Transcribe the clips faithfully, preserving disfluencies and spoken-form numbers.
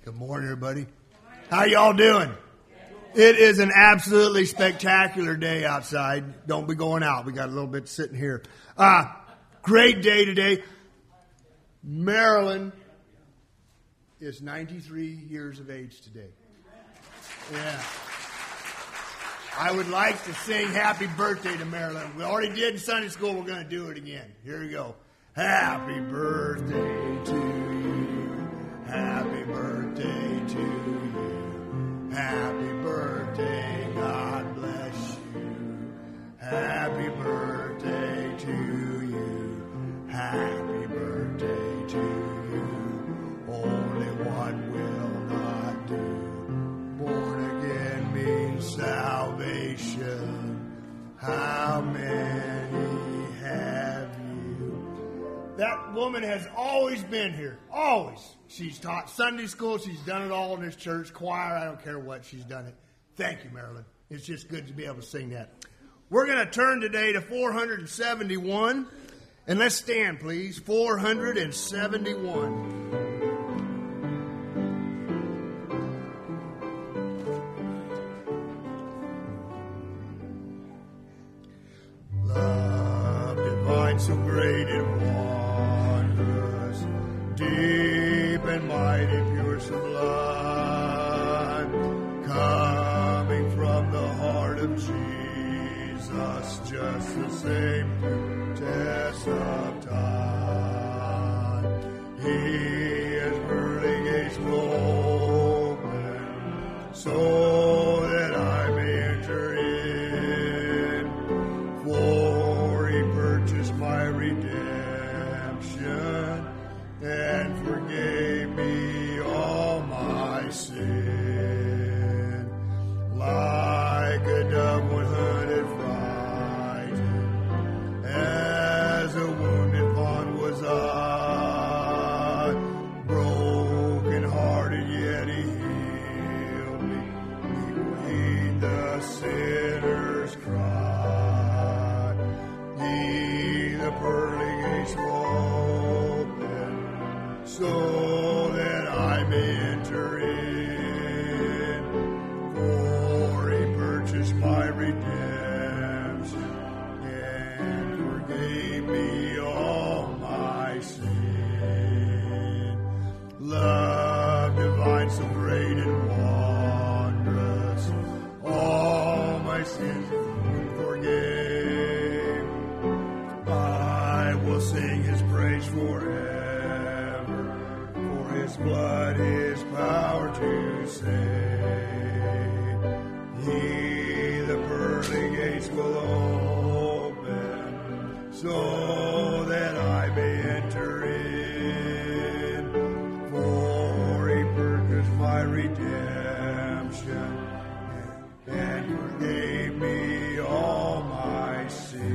Good morning, everybody. How y'all doing? It is an absolutely spectacular day outside. Don't be going out. We got a little bit sitting here. Uh, great day today. Marilyn is ninety-three years of age today. Yeah. I would like to sing happy birthday to Marilyn. We already did in Sunday school. We're going to do it again. Here we go. Happy birthday to you. Happy birthday to you. Happy birthday. God bless you. Happy birthday to you. Happy birthday to you. Only one will not do. Born again means salvation. How many have you? That woman has always been here. Always. She's taught Sunday school. She's done it all in this church. Choir. I don't care what. She's done it. Thank you, Marilyn. It's just good to be able to sing that. We're going to turn today to four hundred seventy-one. And let's stand, please. four hundred seventy-one. Love divine, so great and wondrous, deep and mighty, pure, sublime, coming from the heart of Jesus, just the same through test of time. He is pearly gates open, so that I may enter in, for he purchased my redemption and forgave me all my sin. Like a dove when hunted frightened, as a wounded fawn was I, broken hearted yet he healed me, he weighed the sinner's cry. He the pearly gates open, so that I may enter in, for he purchased my redemption and forgave me all my sin. Love divine, so great and wondrous, all my sins he forgave. I will sing his praise forever, for his blood, his power to save. He the pearly gates will open, so that I may enter in, for he purchased my redemption and forgave me all my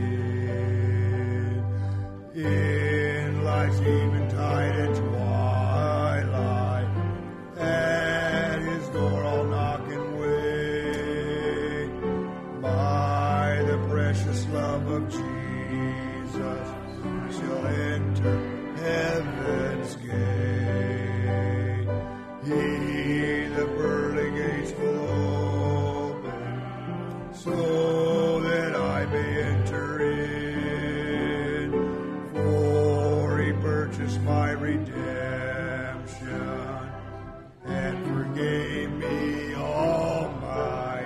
sin. In life's eventide and twilight, at his door I'll knock and wait. By the precious love of Jesus, I shall enter heaven's gate. He the pearly gates will open, so that I may enter in, for he purchased my redemption and forgave me all my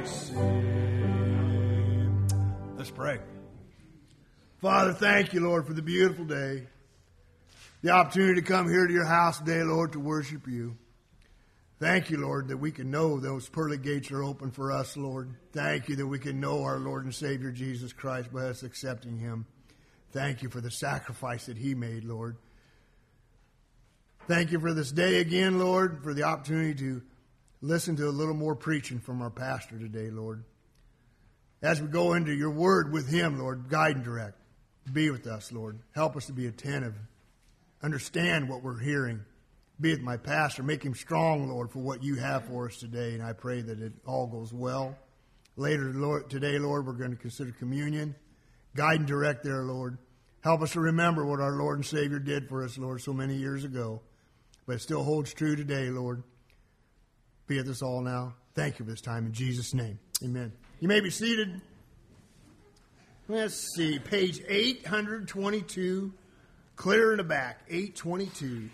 sin. Let's pray. Father, thank you, Lord, for the beautiful day, the opportunity to come here to your house today, Lord, to worship you. Thank you, Lord, that we can know those pearly gates are open for us, Lord. Thank you that we can know our Lord and Savior Jesus Christ by us accepting him. Thank you for the sacrifice that he made, Lord. Thank you for this day again, Lord, for the opportunity to listen to a little more preaching from our pastor today, Lord. As we go into your word with him, Lord, guide and direct. Be with us, Lord. Help us to be attentive. Understand what we're hearing. Be with my pastor. Make him strong, Lord, for what you have for us today. And I pray that it all goes well. Later Lord, today, Lord, we're going to consider communion. Guide and direct there, Lord. Help us to remember what our Lord and Savior did for us, Lord, so many years ago. But it still holds true today, Lord. be with us all now. Thank you for this time in Jesus' name. Amen. You may be seated. Let's see, page eight twenty-two, clear in the back, eight twenty-two.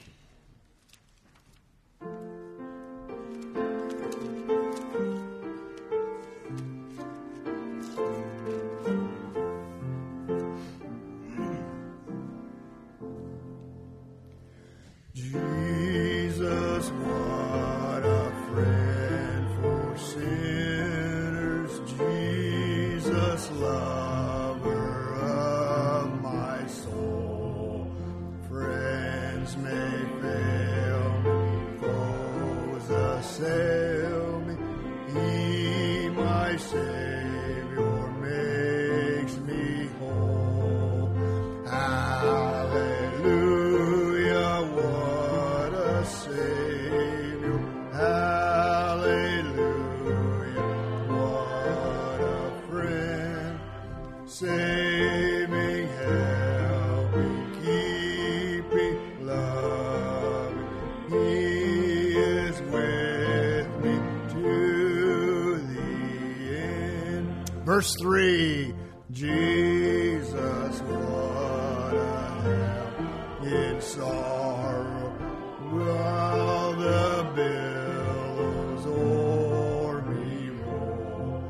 Jesus, what a friend for sinners. Jesus, lover of my soul. Friends may fail me, foes assail me. He, my Savior, makes me whole. Hallelujah, what a Savior. Hallelujah, what a friend. Saving, helping, keeping, loving. He is with me to the end. Verse three, Jesus, what a help in sorrow, while the billows o'er me roll.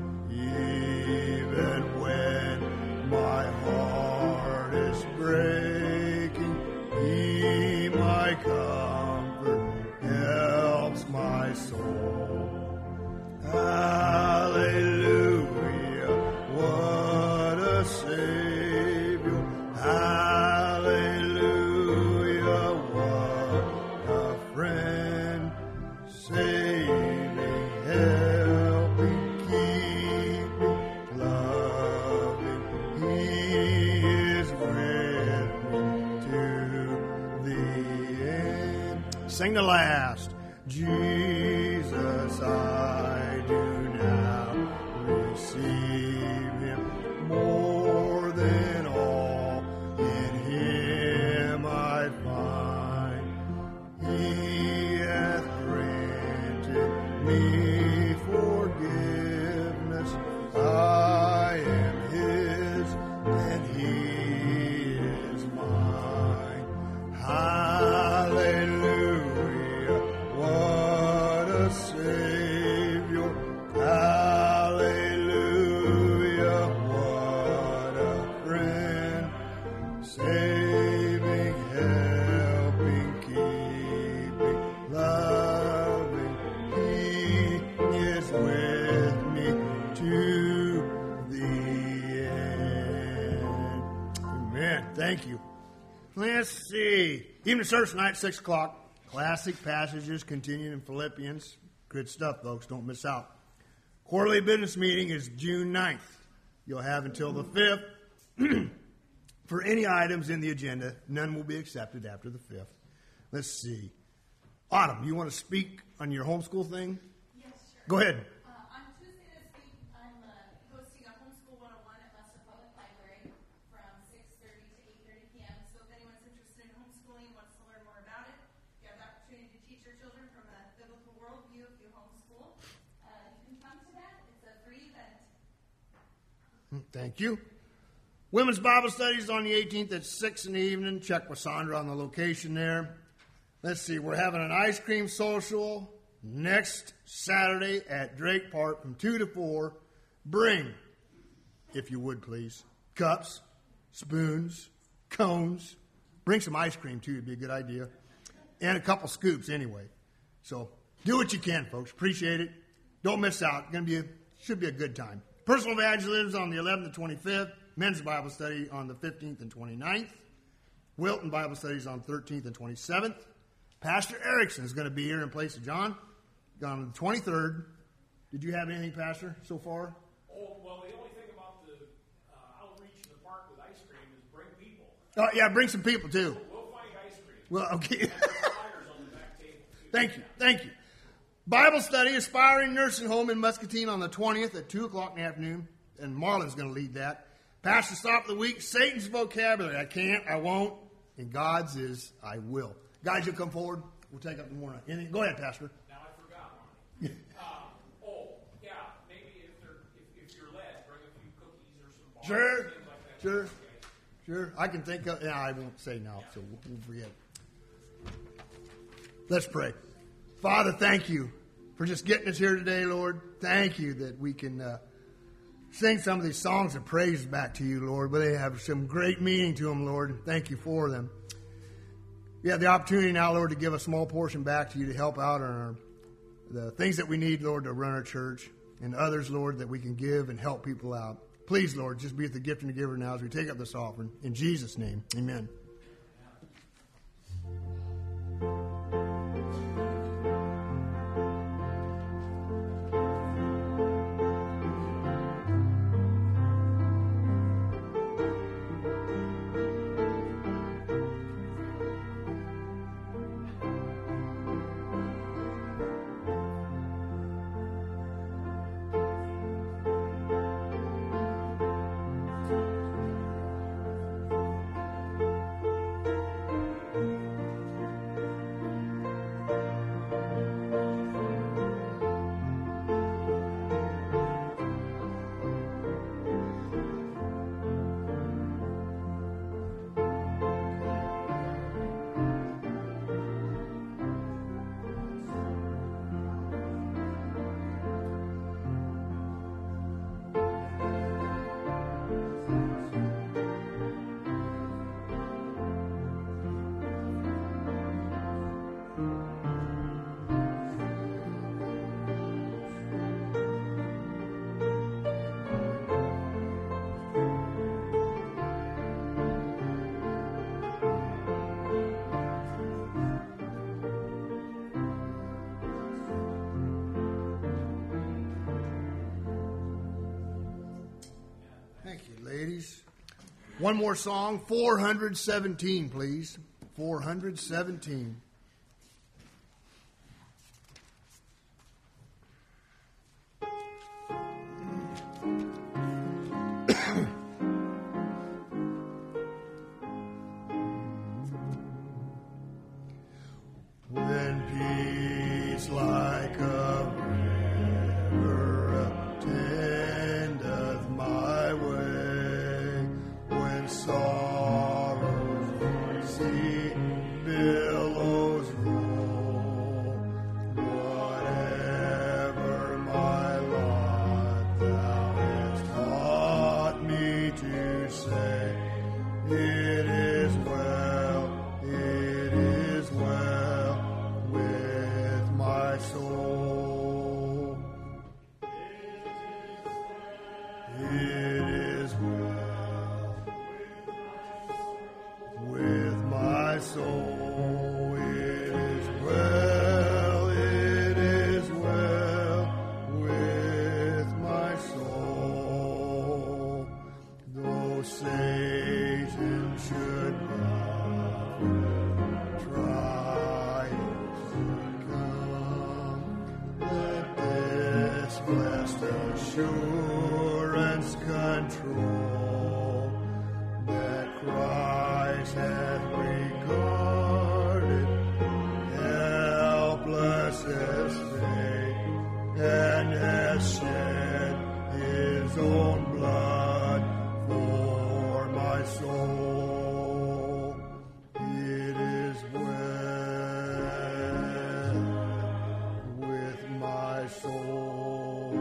Even when my heart is breaking, He, my comfort, helps my soul. Hallelujah, what a Savior. Hallelujah, what a friend. Saving, helping, keeping, loving. He is with me to the end. Sing the last. Jesus, I do now receive Him more than all. In Him I find He hath granted me forgiveness. I am His and He is mine. Hallelujah, what a Savior. Hallelujah, what a friend. Saving, helping, keeping, loving. He is with me to the end. Amen. Thank you. Let's see. Evening service tonight, six o'clock. Classic passages continuing in Philippians. Good stuff, folks. Don't miss out. Quarterly business meeting is June ninth. You'll have until the fifth. For any items in the agenda, none will be accepted after the fifth. Let's see. Autumn, you want to speak on your homeschool thing? Yes, sure. Go ahead. Uh, on Tuesday this week, I'm uh, hosting a Homeschool one oh one at Lester Public Library from six thirty to eight thirty p.m. So if anyone's interested in homeschooling, wants to learn more about it, you have the opportunity to teach your children from a biblical worldview if you homeschool. Uh, you can come to that. It's a free event. Thank you. Women's Bible studies on the eighteenth at six in the evening. Check with Sandra on the location there. Let's see, we're having an ice cream social next Saturday at Drake Park from two to four. Bring, if you would please, cups, spoons, cones. Bring some ice cream too, it'd be a good idea. And a couple scoops anyway. So do what you can, folks. Appreciate it. Don't miss out. Gonna be a, should be a good time. Personal evangelism on the eleventh and twenty-fifth. Men's Bible study on the fifteenth and twenty-ninth. Wilton Bible studies on thirteenth and twenty-seventh. Pastor Erickson is going to be here in place of John on the twenty-third. Did you have anything, Pastor, so far? Oh, well, the only thing about the uh, outreach in the park with ice cream is bring people. Oh, yeah, bring some people, too. We'll find ice cream. Well, okay. And there's flyers on the back table. Thank you. Thank you. Bible study, Aspiring Nursing Home in Muscatine on the twentieth at two o'clock in the afternoon. And Marlon's going to lead that. Pastor Stop of the Week, Satan's vocabulary. I can't, I won't, and God's is I will. Guys, you'll come forward. We'll take up the morning. Anything? Go ahead, Pastor. Now, I forgot one. Sure, sure, sure. I can think of, yeah, I won't say now, so we'll forget. Let's pray. Father, thank you for just getting us here today, Lord. Thank you that we can uh, sing some of these songs of praise back to you, Lord, but they have some great meaning to them, Lord. Thank you for them. We have the opportunity now, Lord, to give a small portion back to you to help out on our, the things that we need, Lord, to run our church, and others, Lord, that we can give and help people out. Please, Lord, just be at the gift and the giver now as we take up this offering. In Jesus' name, amen. Thank you, ladies. One more song, four hundred seventeen, please. four hundred seventeen. When peace like a river attendeth my way, when sorrow's sea billows roll, whatever my lot thou hast taught me to say, it is well, it is well with my soul. It is well with my soul. It is well, it is well with my soul. Though Satan should trials come, let this blessed assurance control that Christ hath regarded helpless estate and has shed his own blood for my soul. It is well with my soul.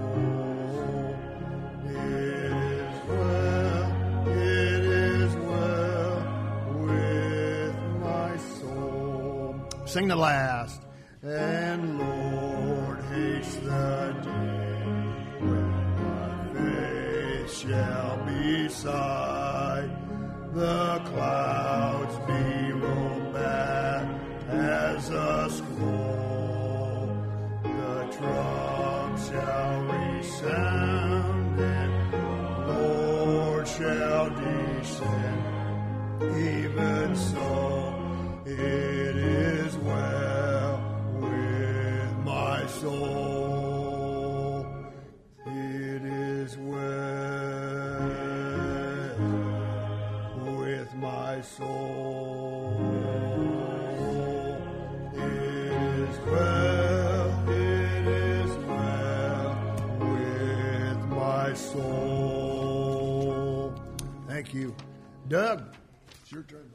It is well, it is well with my soul. Sing the last. And Lord, haste the day when my faith shall be sight, the clouds be rolled back as a scroll, the trump shall resound, and Lord shall descend. Even so, it is well with my soul. It is well with my soul. It Thank you. Doug, it's your turn, buddy.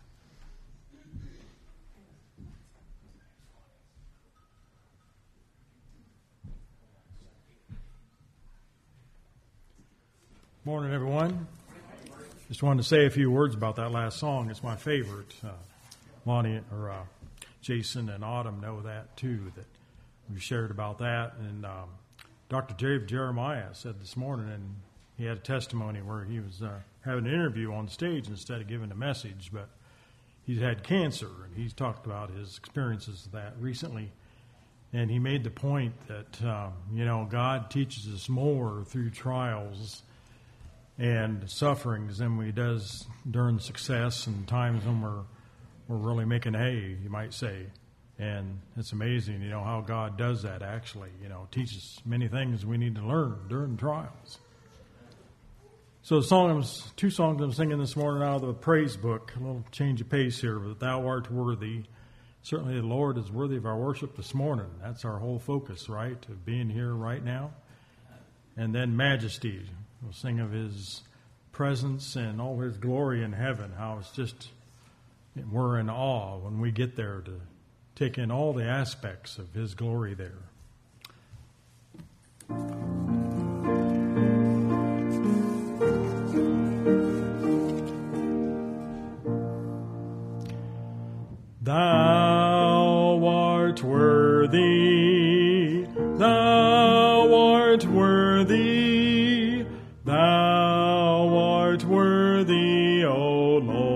Morning, everyone. Just wanted to say a few words about that last song. It's my favorite. Uh, Lonnie or uh, Jason and Autumn know that too. That we shared about that. And um, Doctor Dave Jeremiah said this morning, and he had a testimony where he was uh, having an interview on stage instead of giving a message, but he's had cancer, and he's talked about his experiences of that recently. And he made the point that um, you know God teaches us more through trials and sufferings than we does during success and times when we're we're really making hay, you might say. And it's amazing, you know, how God does that actually, you know, teaches many things we need to learn during trials. So the song, I'm, two songs I'm singing this morning out of the praise book, a little change of pace here, but Thou Art Worthy. Certainly the Lord is worthy of our worship this morning. That's our whole focus, right, of being here right now. And then Majesty. We'll sing of His presence and all His glory in heaven, how it's just, we're in awe when we get there to take in all the aspects of His glory there. Thou art worthy, Thou art worthy, Thou art worthy, O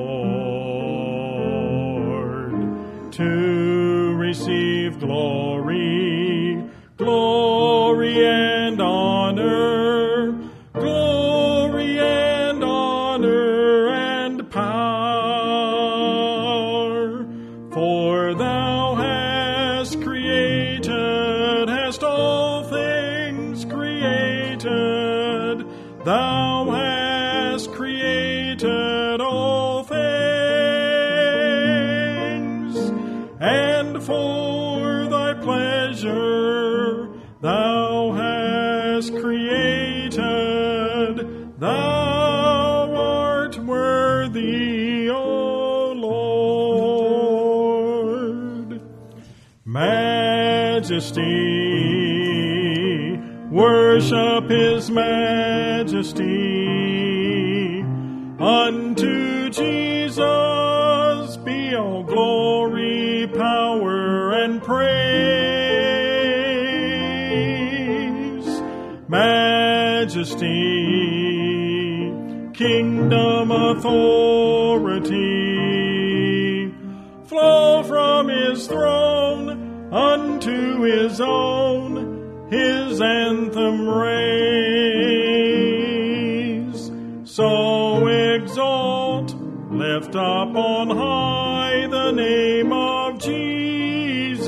Lord, to receive glory, glory and honor, glory and honor and power. For Thou hast created, hast all things created, Thou hast created all things, and for Thy pleasure Thou hast created, Thou art worthy, O Lord. Majesty, worship His majesty. Unto Jesus be all glory, power, and praise. Majesty, kingdom, authority, flow from His throne unto His own, His anthem raise. So exalt, lift up on high the name of Jesus.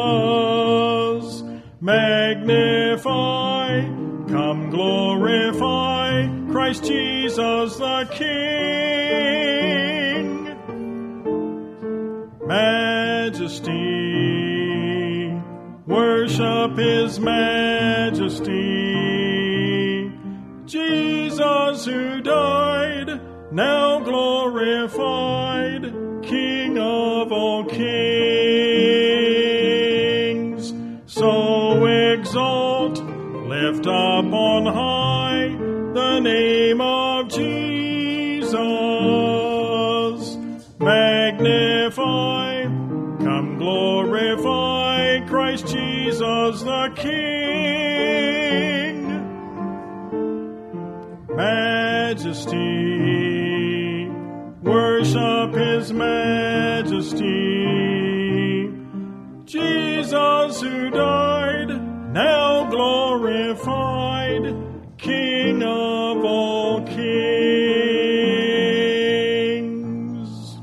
Magnify, come glorify Christ Jesus the King. Majesty, worship His majesty. Jesus who died, now glorified, King of all kings. So exalt, lift up on high the name of Jesus. Magnify, come glorify Christ Jesus the King. Majesty, worship His majesty. Jesus who died, now glorified, King of all kings.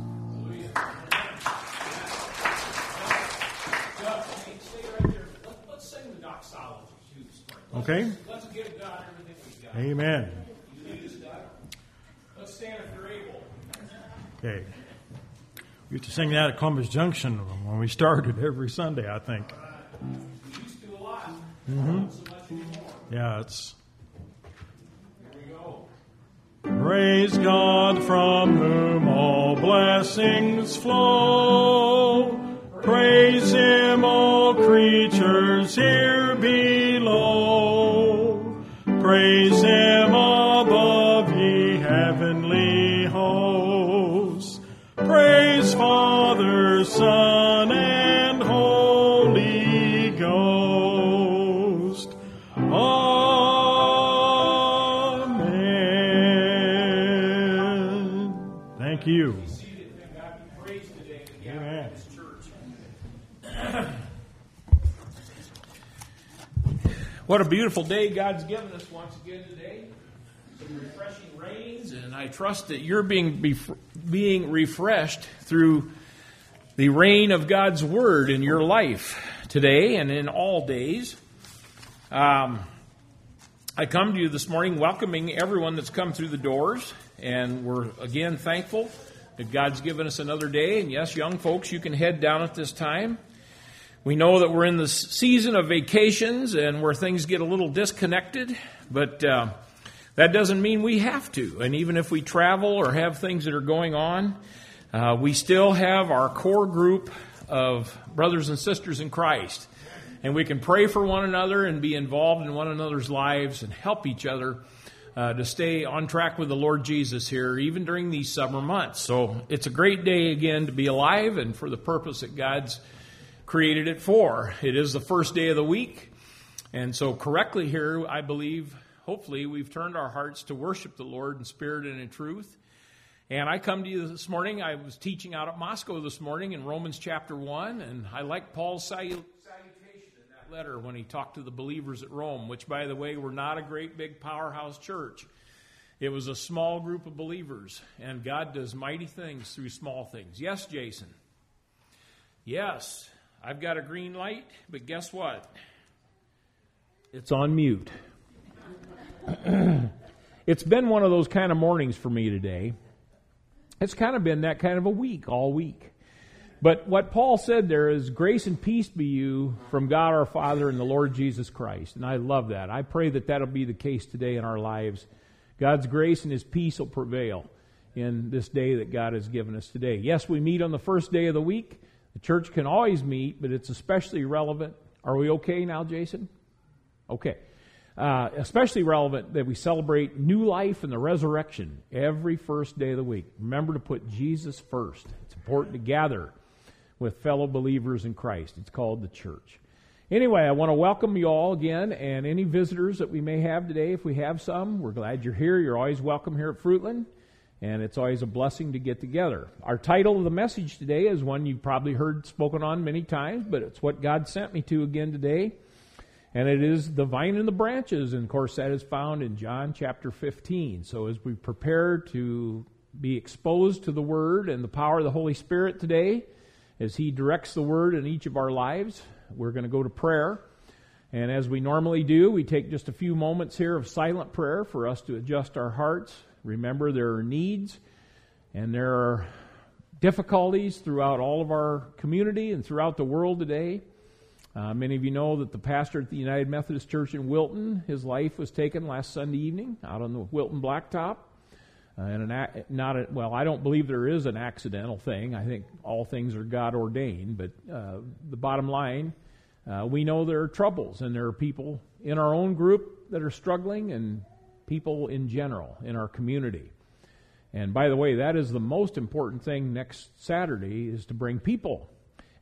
Let's sing the doxology too this morning. Okay? Let's give God everything we've got. Amen. You lead us, God. Let's stand if you're able. Okay. We used to sing that at Columbus Junction when we started every Sunday, I think. We used to a lot. Mm-hmm. Not so much anymore. Yeah, it's Here we go. right. Praise God from whom all blessings flow. Praise Him, all creatures here below. Praise Him above, ye heavenly hosts. Praise Father, Son, and Holy Ghost. Amen. Thank you. Amen. What a beautiful day God's given us once again today. Some refreshing rains, and I trust that you're being bef- being refreshed through the rain of God's Word in your life today and in all days. Um, I come to you this morning welcoming everyone that's come through the doors, and we're again thankful that God's given us another day. And yes, young folks, you can head down at this time. We know that we're in the season of vacations and where things get a little disconnected, but uh, that doesn't mean we have to. And even if we travel or have things that are going on, uh, we still have our core group of brothers and sisters in Christ. And we can pray for one another and be involved in one another's lives and help each other uh, to stay on track with the Lord Jesus here, even during these summer months. So it's a great day again to be alive and for the purpose that God's created it for. It is the first day of the week, and so correctly here, I believe, hopefully, we've turned our hearts to worship the Lord in spirit and in truth. And I come to you this morning, I was teaching out at Moscow this morning in Romans chapter one, and I like Paul's salutation in that letter when he talked to the believers at Rome, which, by the way, were not a great big powerhouse church. It was a small group of believers, and God does mighty things through small things. Yes, Jason? Yes. I've got a green light, but guess what? It's on mute. It's been one of those kind of mornings for me today. It's kind of been that kind of a week, all week. But what Paul said there is, grace and peace be you from God our Father and the Lord Jesus Christ. And I love that. I pray that that'll be the case today in our lives. God's grace and His peace will prevail in this day that God has given us today. Yes, we meet on the first day of the week. The church can always meet, but it's especially relevant. Are we okay now, Jason? Okay. Uh, especially relevant that we celebrate new life and the resurrection every first day of the week. Remember to put Jesus first. It's important to gather with fellow believers in Christ. It's called the church. Anyway, I want to welcome you all again, and any visitors that we may have today, if we have some, we're glad you're here. You're always welcome here at Fruitland. And it's always a blessing to get together. Our title of the message today is one you've probably heard spoken on many times, but it's what God sent me to again today. And it is the vine and the branches. And of course, that is found in John chapter fifteen. So as we prepare to be exposed to the Word and the power of the Holy Spirit today, as He directs the Word in each of our lives, we're going to go to prayer. And as we normally do, we take just a few moments here of silent prayer for us to adjust our hearts. Remember, there are needs and there are difficulties throughout all of our community and throughout the world today. Uh, many of you know that the pastor at the United Methodist Church in Wilton, his life was taken last Sunday evening out on the Wilton Blacktop. Uh, and an, not a, well, I don't believe there is an accidental thing. I think all things are God ordained. But uh, the bottom line, uh, we know there are troubles, and there are people in our own group that are struggling, and people in general in our community. And by the way, that is the most important thing next Saturday, is to bring people.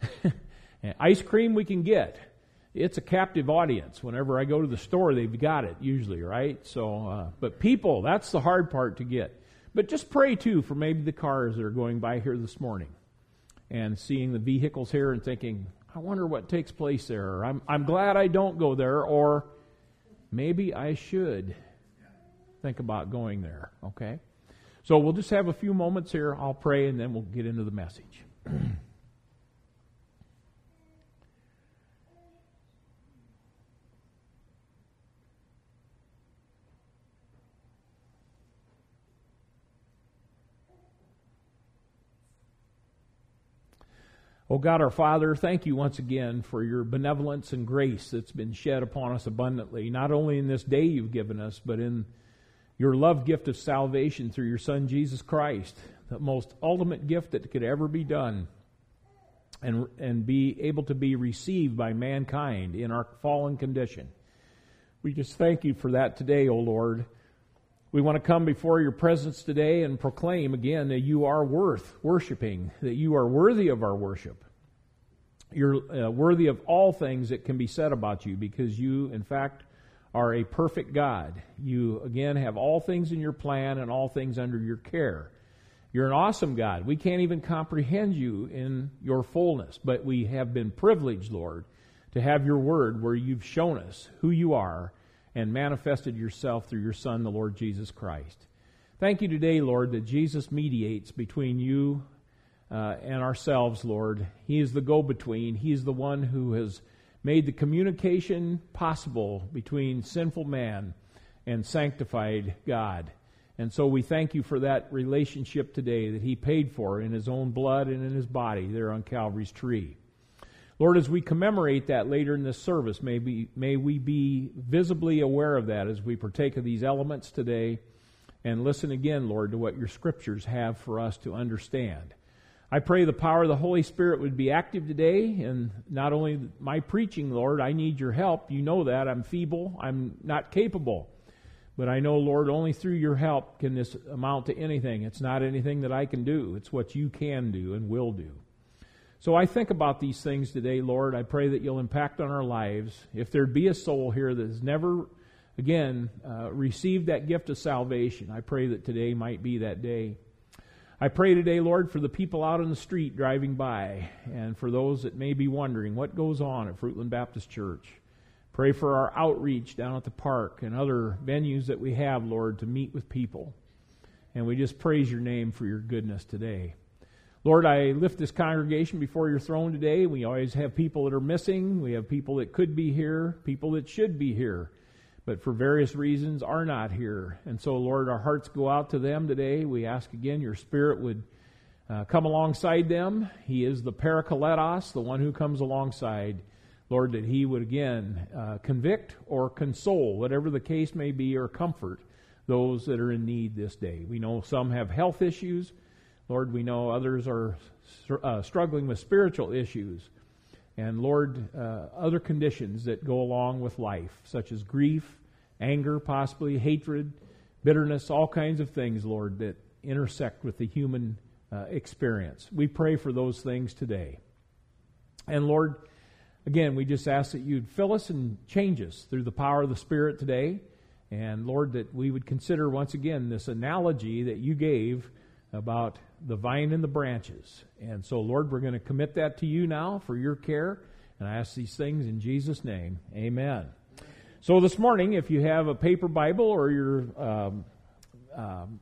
Ice cream we can get. It's a captive audience. Whenever I go to the store, they've got it usually, right? So, uh, but people, that's the hard part to get. But just pray too for maybe the cars that are going by here this morning and seeing the vehicles here and thinking, I wonder what takes place there. Or, I'm I'm glad I don't go there, or maybe I should think about going there, okay? So we'll just have a few moments here. I'll pray, and then we'll get into the message. Oh God, our Father, thank you once again for your benevolence and grace that's been shed upon us abundantly, not only in this day you've given us, but in your love gift of salvation through your Son, Jesus Christ, the most ultimate gift that could ever be done and, and be able to be received by mankind in our fallen condition. We just thank you for that today, O Lord. We want to come before your presence today and proclaim again that you are worth worshiping, that you are worthy of our worship. You're uh, worthy of all things that can be said about you, because you, in fact, are a perfect God. You, again, have all things in your plan and all things under your care. You're an awesome God. We can't even comprehend you in your fullness, but we have been privileged, Lord, to have your word where you've shown us who you are and manifested yourself through your Son, the Lord Jesus Christ. Thank you today, Lord, that Jesus mediates between you uh, and ourselves, Lord. He is the go-between. He is the one who has made the communication possible between sinful man and sanctified God. And so we thank you for that relationship today that he paid for in his own blood and in his body there on Calvary's tree. Lord, as we commemorate that later in this service, may we, may we be visibly aware of that as we partake of these elements today, and listen again, Lord, to what your scriptures have for us to understand. I pray the power of the Holy Spirit would be active today, and not only my preaching, Lord, I need your help. You know that. I'm feeble. I'm not capable. But I know, Lord, only through your help can this amount to anything. It's not anything that I can do. It's what you can do and will do. So I think about these things today, Lord. I pray that you'll impact on our lives. If there be a soul here that has never, again, uh, received that gift of salvation, I pray that today might be that day. I pray today, Lord, for the people out on the street driving by, and for those that may be wondering what goes on at Fruitland Baptist Church. Pray for our outreach down at the park and other venues that we have, Lord, to meet with people. And we just praise your name for your goodness today. Lord, I lift this congregation before your throne today. We always have people that are missing. We have people that could be here, people that should be here, but for various reasons are not here. And so, Lord, our hearts go out to them today. We ask again your Spirit would uh, come alongside them. He is the Parakletos, the one who comes alongside. Lord, that he would again uh, convict or console, whatever the case may be, or comfort those that are in need this day. We know some have health issues. Lord, we know others are uh, struggling with spiritual issues. And Lord, uh, other conditions that go along with life, such as grief, anger, possibly hatred, bitterness, all kinds of things, Lord, that intersect with the human uh, experience. We pray for those things today. And Lord, again, we just ask that you'd fill us and change us through the power of the Spirit today. And Lord, that we would consider once again this analogy that you gave about the vine and the branches. And so, Lord, we're going to commit that to you now for your care. And I ask these things in Jesus' name. Amen. So this morning, if you have a paper Bible or your, um, um,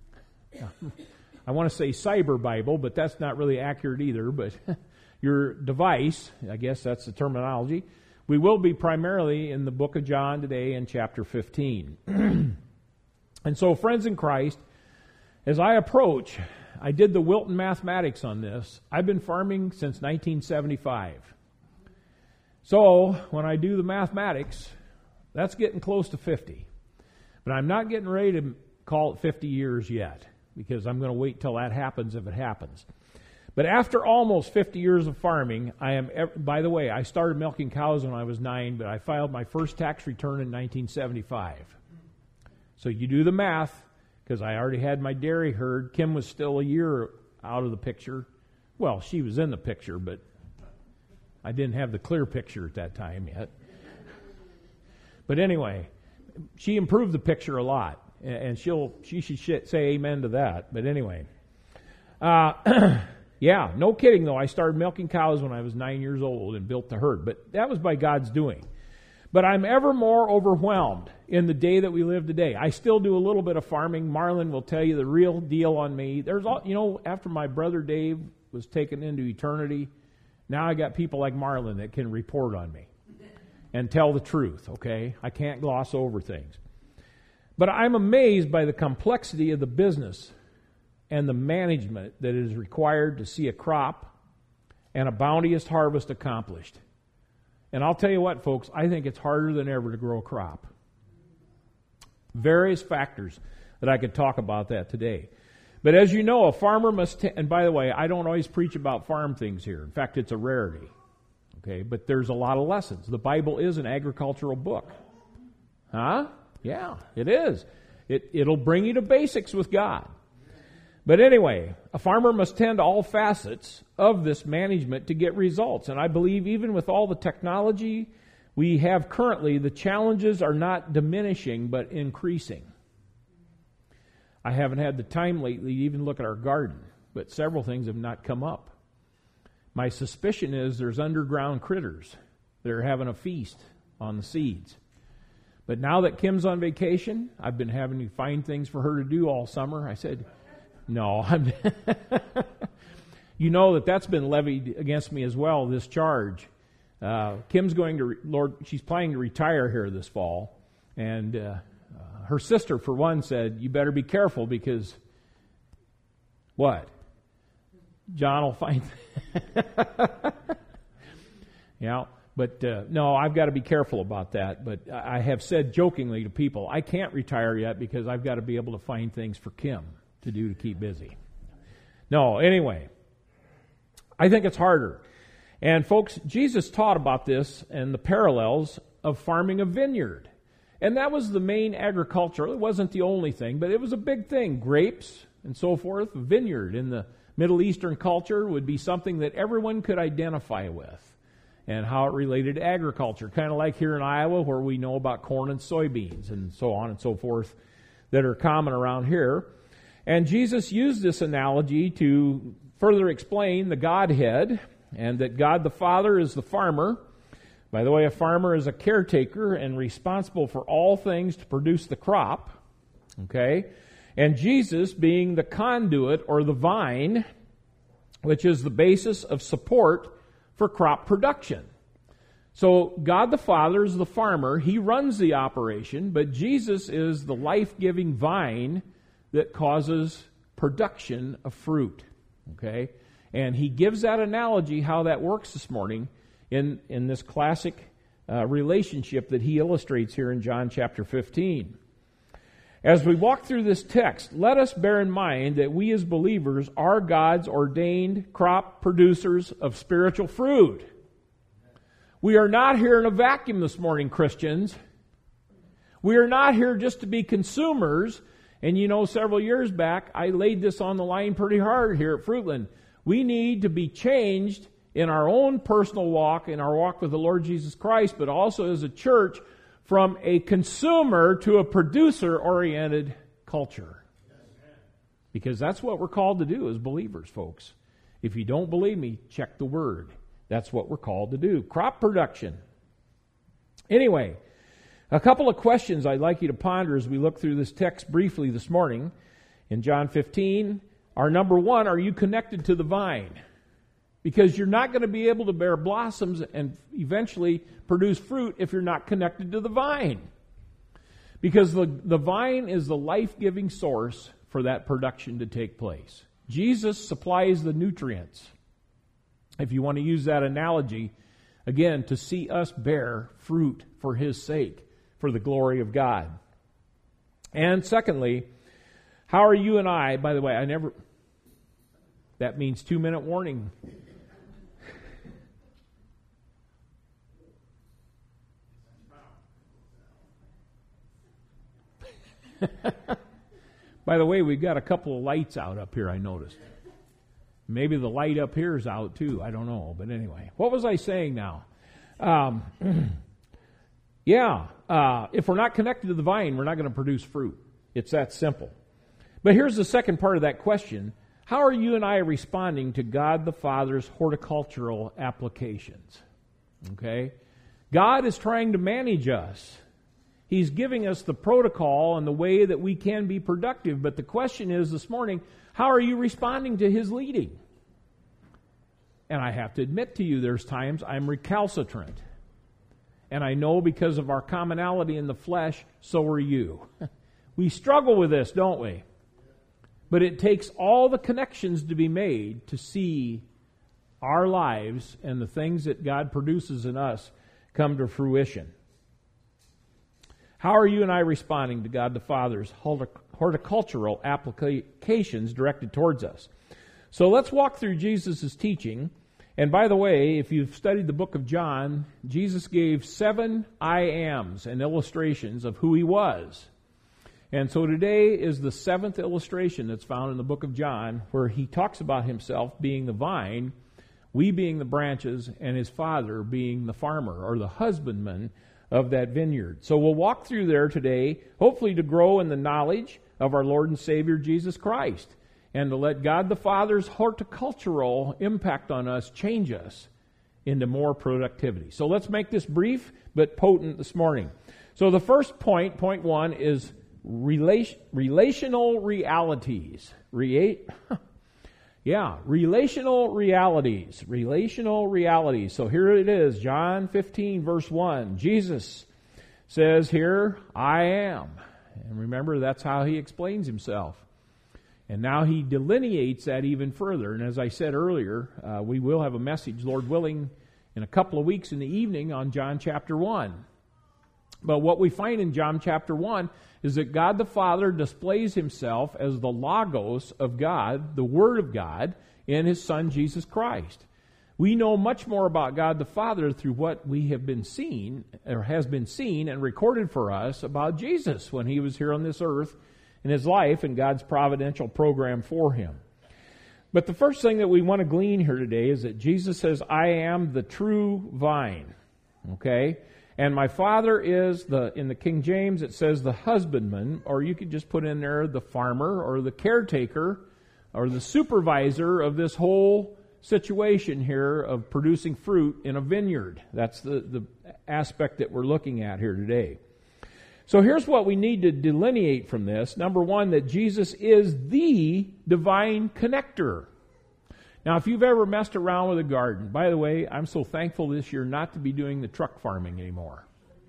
I want to say cyber Bible, but that's not really accurate either, but your device, I guess that's the terminology, we will be primarily in the book of John today in chapter fifteen. And so, friends in Christ, as I approach, I did the Wilton mathematics on this. I've been farming since nineteen seventy-five. So, when I do the mathematics, that's getting close to fifty. But I'm not getting ready to call it fifty years yet, because I'm going to wait till that happens if it happens. But after almost fifty years of farming, I am, by the way, I started milking cows when I was nine, but I filed my first tax return in nineteen seventy-five. So you do the math, because I already had my dairy herd. Kim was still a year out of the picture. Well, she was in the picture, but I didn't have the clear picture at that time yet. But anyway, she improved the picture a lot, and she'll she should say amen to that. But anyway, uh, yeah, no kidding though. I started milking cows when I was nine years old and built the herd, but that was by God's doing. But I'm ever more overwhelmed in the day that we live today. I still do a little bit of farming. Marlon will tell you the real deal on me. There's all, you know, after my brother Dave was taken into eternity, now I got people like Marlon that can report on me and tell the truth, okay? I can't gloss over things. But I'm amazed by the complexity of the business and the management that is required to see a crop and a bounteous harvest accomplished. And I'll tell you what, folks, I think it's harder than ever to grow a crop. Various factors that I could talk about that today. But as you know, a farmer must, t- and by the way, I don't always preach about farm things here. In fact, it's a rarity. Okay, but there's a lot of lessons. The Bible is an agricultural book. Huh? Yeah, it is. It, it'll bring you to basics with God. But anyway, a farmer must tend to all facets of this management to get results. And I believe even with all the technology we have currently, the challenges are not diminishing but increasing. I haven't had the time lately to even look at our garden, but several things have not come up. My suspicion is there's underground critters that are having a feast on the seeds. But now that Kim's on vacation, I've been having to find things for her to do all summer. I said, no, I'm you know that that's been levied against me as well, this charge. Uh, Kim's going to, re- Lord, she's planning to retire here this fall. And uh, uh, her sister, for one, said, you better be careful because, what? John will find... yeah, but uh, no, I've got to be careful about that. But I have said jokingly to people, I can't retire yet because I've got to be able to find things for Kim to do to keep busy. No, anyway, I think it's harder. And folks, Jesus taught about this and the parallels of farming a vineyard. And that was the main agriculture. It wasn't the only thing, but it was a big thing. Grapes and so forth. A vineyard in the Middle Eastern culture would be something that everyone could identify with and how it related to agriculture. Kind of like here in Iowa where we know about corn and soybeans and so on and so forth that are common around here. And Jesus used this analogy to further explain the Godhead and that God the Father is the farmer. By the way, a farmer is a caretaker and responsible for all things to produce the crop. Okay? And Jesus being the conduit or the vine, which is the basis of support for crop production. So God the Father is the farmer. He runs the operation, but Jesus is the life-giving vine that causes production of fruit. Okay? And he gives that analogy how that works this morning in, in this classic uh, relationship that he illustrates here in John chapter fifteen. As we walk through this text, let us bear in mind that we as believers are God's ordained crop producers of spiritual fruit. We are not here in a vacuum this morning, Christians. We are not here just to be consumers. And you know, several years back, I laid this on the line pretty hard here at Fruitland. We need to be changed in our own personal walk, in our walk with the Lord Jesus Christ, but also as a church, from a consumer to a producer-oriented culture. Because that's what we're called to do as believers, folks. If you don't believe me, check the Word. That's what we're called to do. Crop production. Anyway, a couple of questions I'd like you to ponder as we look through this text briefly this morning. In John fifteen, our number one, are you connected to the vine? Because you're not going to be able to bear blossoms and eventually produce fruit if you're not connected to the vine. Because the, the vine is the life-giving source for that production to take place. Jesus supplies the nutrients. If you want to use that analogy, again, to see us bear fruit for His sake, for the glory of God. And secondly, how are you and I, by the way, I never, that means two-minute warning. By the way, we've got a couple of lights out up here, I noticed. Maybe the light up here is out too. I don't know. But anyway, what was I saying now? Um, yeah, uh, if we're not connected to the vine, we're not going to produce fruit. It's that simple. But here's the second part of that question. How are you and I responding to God the Father's horticultural applications? Okay? God is trying to manage us. He's giving us the protocol and the way that we can be productive. But the question is this morning, how are you responding to His leading? And I have to admit to you, there's times I'm recalcitrant. And I know because of our commonality in the flesh, so are you. We struggle with this, don't we? But it takes all the connections to be made to see our lives and the things that God produces in us come to fruition. How are you and I responding to God the Father's horticultural applications directed towards us? So let's walk through Jesus' teaching. And by the way, if you've studied the book of John, Jesus gave seven I ams and illustrations of who he was. And so today is the seventh illustration that's found in the book of John, where he talks about himself being the vine, we being the branches, and his Father being the farmer or the husbandman of that vineyard. So we'll walk through there today, hopefully to grow in the knowledge of our Lord and Savior Jesus Christ, and to let God the Father's horticultural impact on us change us into more productivity. So let's make this brief but potent this morning. So the first point, point one, is relation, relational realities. Rea- yeah, relational realities. Relational realities. So here it is, John fifteen, verse one. Jesus says here, I am. And remember, that's how he explains himself. And now he delineates that even further. And as I said earlier, uh, we will have a message, Lord willing, in a couple of weeks in the evening on John chapter one. But what we find in John chapter one is that God the Father displays himself as the Logos of God, the Word of God, in his Son Jesus Christ. We know much more about God the Father through what we have been seen, or has been seen and recorded for us about Jesus when he was here on this earth in his life and God's providential program for him. But the first thing that we want to glean here today is that Jesus says, I am the true vine. Okay? And my Father is, the in the King James it says the husbandman, or you could just put in there the farmer or the caretaker or the supervisor of this whole situation here of producing fruit in a vineyard. That's the, the aspect that we're looking at here today. So here's what we need to delineate from this. Number one, that Jesus is the divine connector. Now, if you've ever messed around with a garden, by the way, I'm so thankful this year not to be doing the truck farming anymore.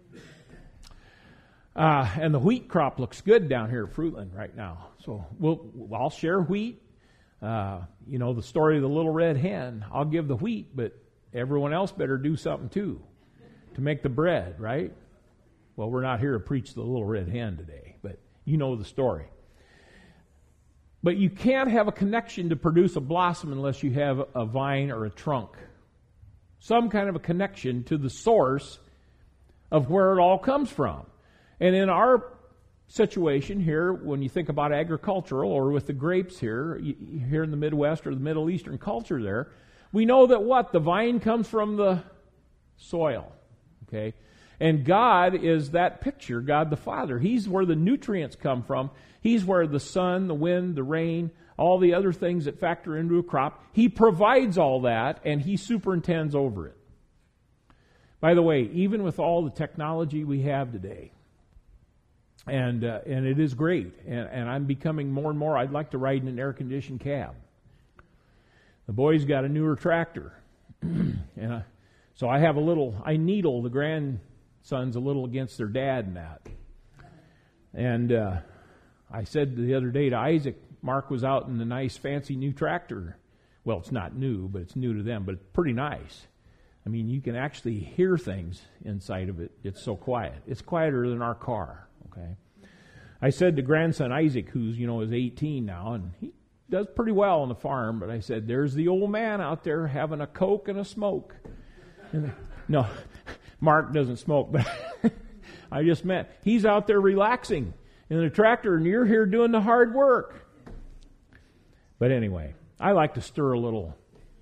Uh, and the wheat crop looks good down here at Fruitland right now. So we'll, I'll share wheat. Uh, you know, the story of the little red hen. I'll give the wheat, but everyone else better do something too to make the bread, right? Well, we're not here to preach the little red hen today, but you know the story. But you can't have a connection to produce a blossom unless you have a vine or a trunk. Some kind of a connection to the source of where it all comes from. And in our situation here, when you think about agricultural or with the grapes here, here in the Midwest or the Middle Eastern culture there, we know that what? The vine comes from the soil. Okay? And God is that picture, God the Father. He's where the nutrients come from. He's where the sun, the wind, the rain, all the other things that factor into a crop, He provides all that, and He superintends over it. By the way, even with all the technology we have today, and uh, and it is great, and, and I'm becoming more and more, I'd like to ride in an air-conditioned cab. The boys got a newer tractor, and uh, so I have a little, I needle the grandsons a little against their dad in that. And uh, I said the other day to Isaac, Mark was out in the nice fancy new tractor. Well, it's not new, but it's new to them, but it's pretty nice. I mean, you can actually hear things inside of it. It's so quiet. It's quieter than our car, okay? I said to grandson Isaac, who's, you know, is eighteen now, and he does pretty well on the farm, but I said, there's the old man out there having a Coke and a smoke. And, no, Mark doesn't smoke, but I just meant he's out there relaxing in the tractor, and you're here doing the hard work. But anyway, I like to stir a little.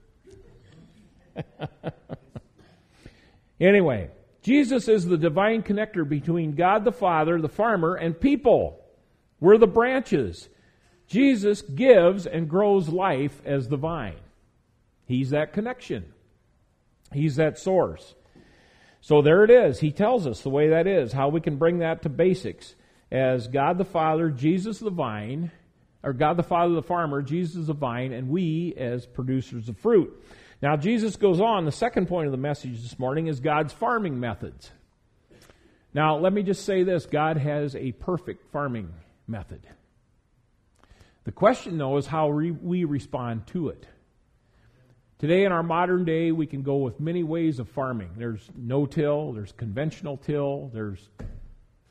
Anyway, Jesus is the divine connector between God the Father, the farmer, and people. We're the branches. Jesus gives and grows life as the vine. He's that connection. He's that source. So there it is. He tells us the way that is, how we can bring that to basics. As God the Father, Jesus the vine, or God the Father the farmer, Jesus the vine, and we as producers of fruit. Now Jesus goes on, the second point of the message this morning is God's farming methods. Now let me just say this, God has a perfect farming method. The question though is how re- we respond to it. Today in our modern day, we can go with many ways of farming. There's no-till, there's conventional till, there's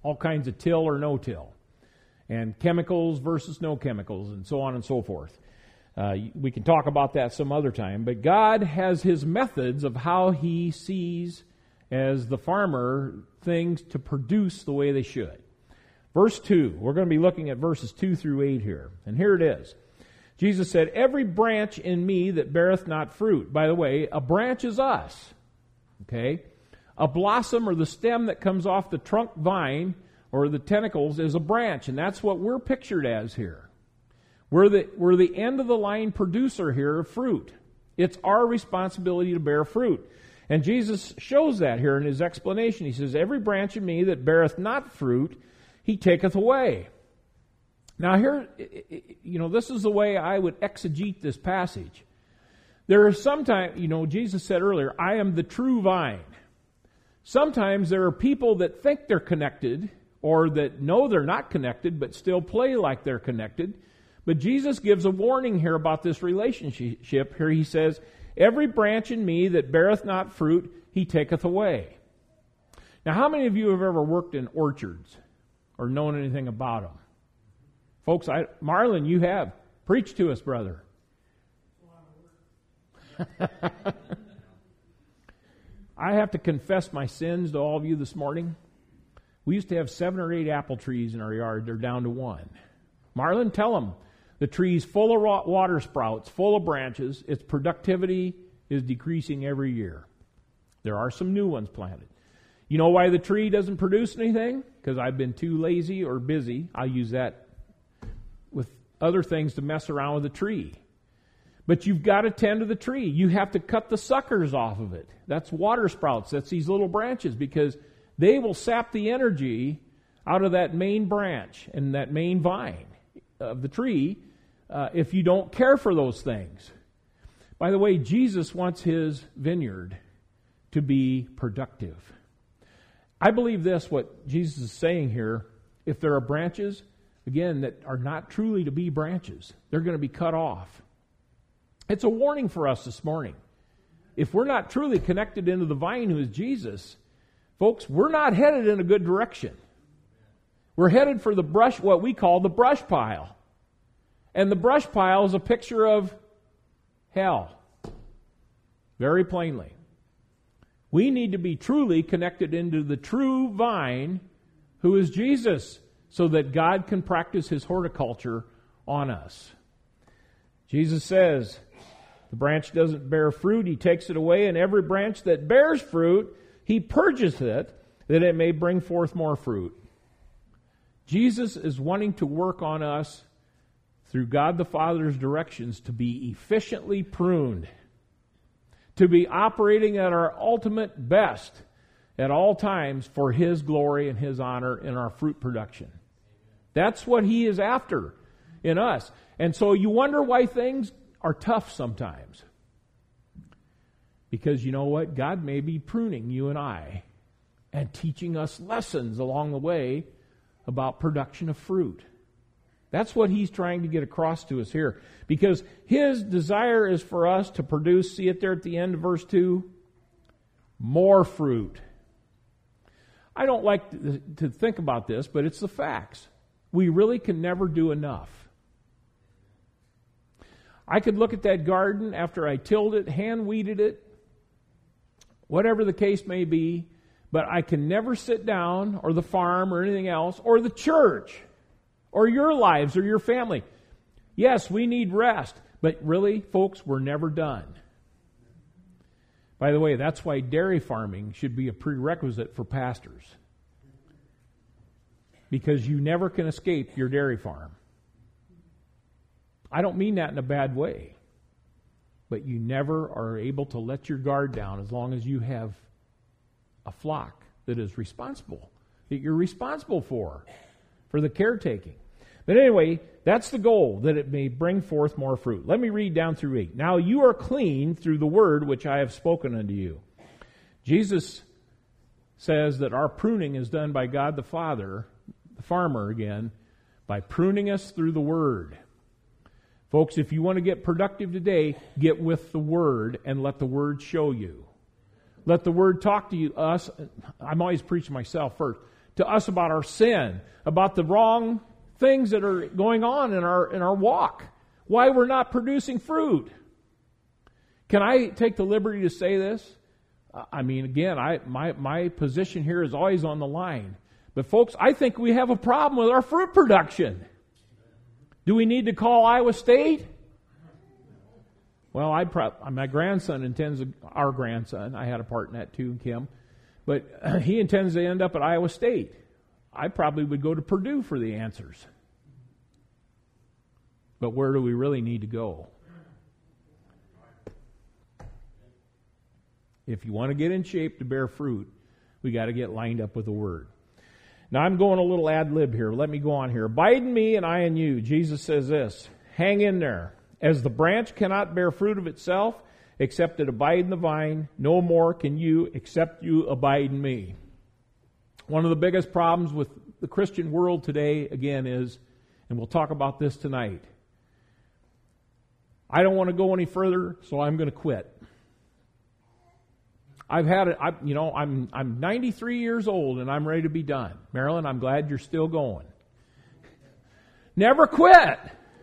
all kinds of till or no till, and chemicals versus no chemicals, and so on and so forth. Uh, we can talk about that some other time, but God has His methods of how He sees, as the farmer, things to produce the way they should. Verse two, we're going to be looking at verses two through eight here, and here it is. Jesus said, "Every branch in me that beareth not fruit." By the way, a branch is us. Okay? A blossom or the stem that comes off the trunk vine or the tentacles is a branch, and that's what we're pictured as here. We're the, we're the end of the line producer here of fruit. It's our responsibility to bear fruit. And Jesus shows that here in His explanation. He says, "Every branch in me that beareth not fruit, He taketh away." Now here, you know, this is the way I would exegete this passage. There are sometimes, you know, Jesus said earlier, "I am the true vine." Sometimes there are people that think they're connected, or that know they're not connected, but still play like they're connected. But Jesus gives a warning here about this relationship. Here He says, "Every branch in me that beareth not fruit, He taketh away." Now, how many of you have ever worked in orchards or known anything about them? Folks, I, Marlon, you have. Preach to us, brother. I have to confess my sins to all of you this morning. We used to have seven or eight apple trees in our yard. They're down to one. Marlon, tell them. The tree's full of water sprouts, full of branches. Its productivity is decreasing every year. There are some new ones planted. You know why the tree doesn't produce anything? Because I've been too lazy or busy. I use that with other things to mess around with the tree. But you've got to tend to the tree. You have to cut the suckers off of it. That's water sprouts. That's these little branches, because they will sap the energy out of that main branch and that main vine of the tree uh, if you don't care for those things. By the way, Jesus wants His vineyard to be productive. I believe this, what Jesus is saying here, if there are branches, again, that are not truly to be branches, they're going to be cut off. It's a warning for us this morning. If we're not truly connected into the vine who is Jesus, folks, we're not headed in a good direction. We're headed for the brush, what we call the brush pile. And the brush pile is a picture of hell. Very plainly. We need to be truly connected into the true vine who is Jesus, so that God can practice His horticulture on us. Jesus says, the branch doesn't bear fruit, He takes it away, and every branch that bears fruit, He purges it, that it may bring forth more fruit. Jesus is wanting to work on us through God the Father's directions to be efficiently pruned, to be operating at our ultimate best at all times for His glory and His honor in our fruit production. That's what He is after in us. And so you wonder why things are tough sometimes. Because you know what? God may be pruning you and I and teaching us lessons along the way about production of fruit. That's what He's trying to get across to us here. Because His desire is for us to produce, see it there at the end of verse two, more fruit. I don't like to, to think about this, but it's the facts. We really can never do enough. I could look at that garden after I tilled it, hand-weeded it, whatever the case may be, but I can never sit down, or the farm, or anything else, or the church, or your lives, or your family. Yes, we need rest, but really, folks, we're never done. By the way, that's why dairy farming should be a prerequisite for pastors. Because you never can escape your dairy farm. I don't mean that in a bad way. But you never are able to let your guard down as long as you have a flock that is responsible, that you're responsible for, for the caretaking. But anyway, that's the goal, that it may bring forth more fruit. Let me read down through eight. Now you are clean through the word which I have spoken unto you. Jesus says that our pruning is done by God the Father, the farmer again, by pruning us through the word. Folks, if you want to get productive today, get with the word and let the word show you. Let the word talk to you, us. I'm always preaching myself first. to us about our sin, about the wrong things that are going on in our in our walk, why we're not producing fruit. Can I take the liberty to say this? I mean, again, I my my position here is always on the line. But folks, I think we have a problem with our fruit production. Do we need to call Iowa State? Well, I'd pro- my grandson intends, our grandson, I had a part in that too, Kim, but he intends to end up at Iowa State. I probably would go to Purdue for the answers. But where do we really need to go? If you want to get in shape to bear fruit, we got to get lined up with the Word. Now, I'm going a little ad lib here. Let me go on here. Abide in me and I in you. Jesus says this. Hang in there. As the branch cannot bear fruit of itself, except it abide in the vine, no more can you, except you abide in me. One of the biggest problems with the Christian world today, again, is, and we'll talk about this tonight, I don't want to go any further, so I'm going to quit. I've had it, I, you know, I'm I'm ninety-three years old and I'm ready to be done. Marilyn, I'm glad you're still going. Never quit.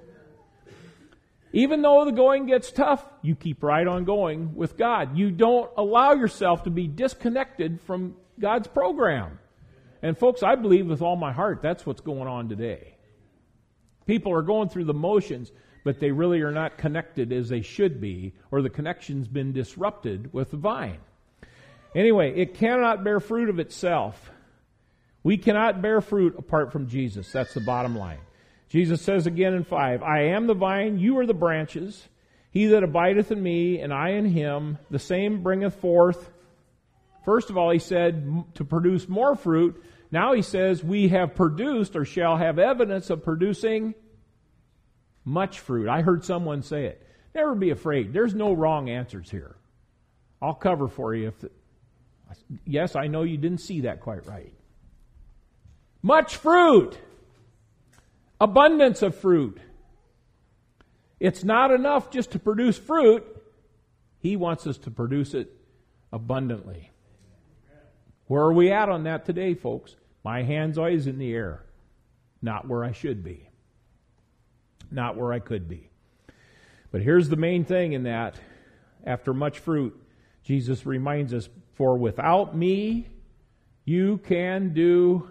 Even though the going gets tough, you keep right on going with God. You don't allow yourself to be disconnected from God's program. And folks, I believe with all my heart that's what's going on today. People are going through the motions, but they really are not connected as they should be, or the connection's been disrupted with the vine. Anyway, it cannot bear fruit of itself. We cannot bear fruit apart from Jesus. That's the bottom line. Jesus says again in five, I am the vine, you are the branches. He that abideth in me, and I in him, the same bringeth forth. First of all, he said to produce more fruit. Now he says we have produced or shall have evidence of producing much fruit. I heard someone say it. Never be afraid. There's no wrong answers here. I'll cover for you if the, yes, I know you didn't see that quite right. Much fruit. Abundance of fruit. It's not enough just to produce fruit. He wants us to produce it abundantly. Where are we at on that today, folks? My hand's always in the air. Not where I should be. Not where I could be. But here's the main thing in that. After much fruit, Jesus reminds us, for without me, you can do.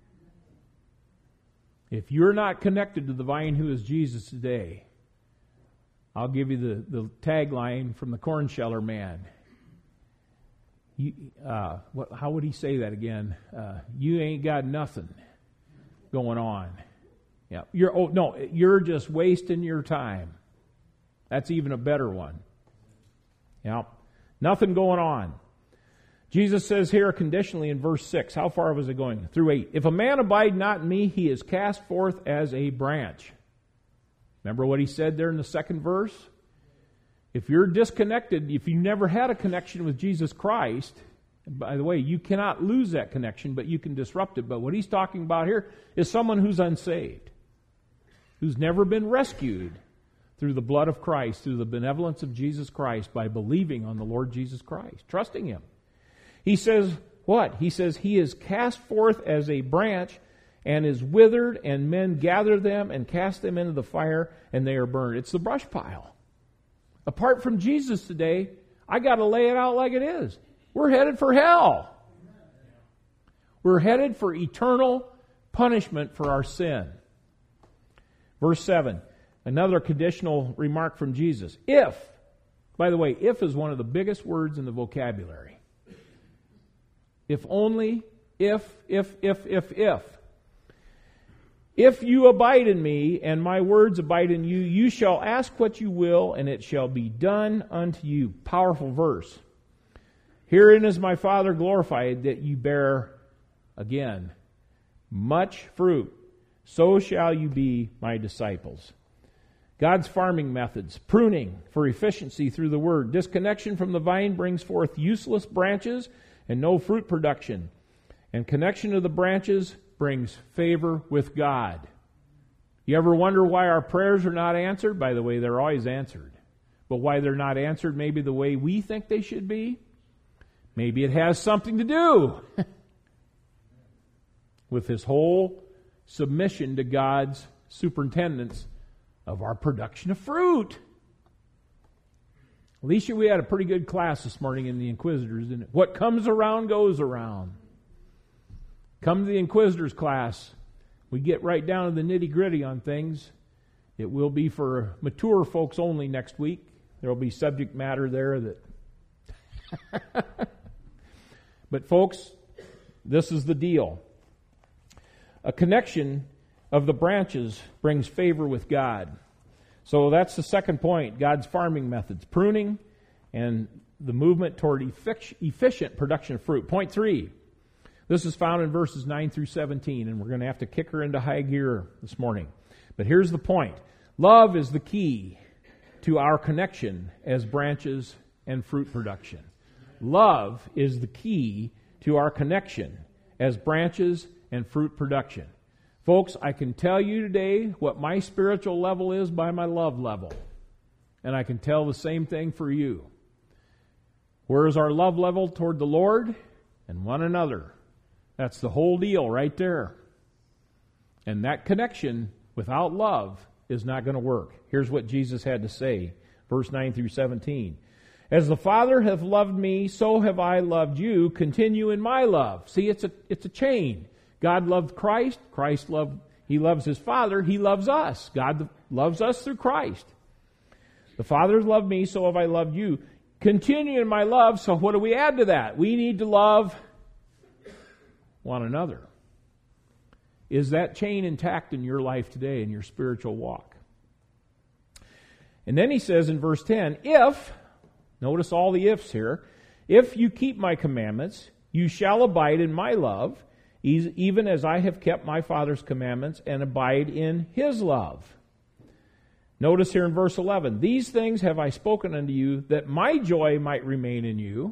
If you're not connected to the vine who is Jesus today, I'll give you the, the tagline from the corn sheller man. You, uh, what, how would he say that again? Uh, you ain't got nothing going on. Yeah, you're oh no, you're just wasting your time. That's even a better one. Yeah, nothing going on. Jesus says here conditionally in verse six, how far was it going? Through eight. If a man abide not in me, he is cast forth as a branch. Remember what he said there in the second verse? If you're disconnected, if you never had a connection with Jesus Christ, and by the way, you cannot lose that connection, but you can disrupt it. But what he's talking about here is someone who's unsaved, who's never been rescued through the blood of Christ, through the benevolence of Jesus Christ, by believing on the Lord Jesus Christ, trusting him. He says what? He says he is cast forth as a branch and is withered, and men gather them and cast them into the fire, and they are burned. It's the brush pile. Apart from Jesus today, I got to lay it out like it is. We're headed for hell. We're headed for eternal punishment for our sin. Verse seven, another conditional remark from Jesus. If, by the way, if is one of the biggest words in the vocabulary. If only, if, if, if, if, if. If you abide in me, and my words abide in you, you shall ask what you will, and it shall be done unto you. Powerful verse. Herein is my Father glorified, that you bear, again, much fruit. So shall you be my disciples. God's farming methods. Pruning for efficiency through the word. Disconnection from the vine brings forth useless branches and no fruit production. And connection to the branches brings favor with God. You ever wonder why our prayers are not answered? By the way, they're always answered. But why they're not answered maybe the way we think they should be? Maybe it has something to do. with his whole submission to God's superintendence of our production of fruit. Alicia, we had a pretty good class this morning in the Inquisitors, didn't it? What comes around goes around. Come to the Inquisitors class. We get right down to the nitty-gritty on things. It will be for mature folks only next week. There will be subject matter there that... But folks, this is the deal. A connection of the branches brings favor with God. So that's the second point, God's farming methods. Pruning and the movement toward efficient production of fruit. Point three. This is found in verses nine through seventeen, and we're going to have to kick her into high gear this morning. But here's the point. Love is the key to our connection as branches and fruit production. Love is the key to our connection as branches and fruit production. Folks, I can tell you today what my spiritual level is by my love level. And I can tell the same thing for you. Where is our love level toward the Lord and one another? That's the whole deal right there. And that connection without love is not going to work. Here's what Jesus had to say, verse nine through seventeen. As the Father hath loved me, so have I loved you. Continue in my love. See, it's a it's a chain. God loved Christ. Christ loved, He loves His Father. He loves us. God loves us through Christ. The Father has loved me, so have I loved you. Continue in my love. So what do we add to that? We need to love one another. Is that chain intact in your life today, in your spiritual walk? And then he says in verse ten, if, notice all the ifs here, if you keep my commandments, you shall abide in my love, even as I have kept my Father's commandments and abide in His love. Notice here in verse eleven, these things have I spoken unto you, that my joy might remain in you,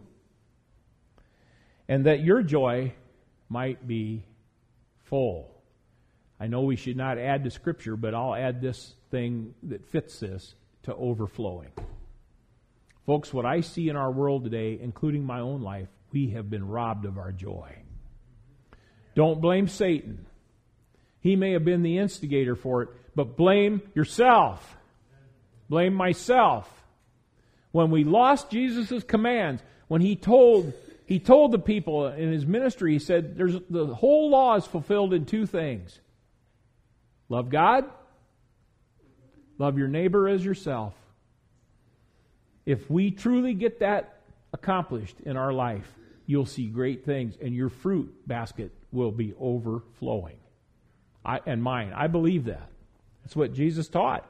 and that your joy might be full. I know we should not add to Scripture, but I'll add this thing that fits this to overflowing. Folks, what I see in our world today, including my own life, we have been robbed of our joy. Don't blame Satan. He may have been the instigator for it, but blame yourself. Blame myself. When we lost Jesus' commands, when he told he told the people in his ministry, he said, "There's the whole law is fulfilled in two things. Love God, love your neighbor as yourself." If we truly get that accomplished in our life, you'll see great things, and your fruit basket will be overflowing. I, and mine. I believe that. That's what Jesus taught.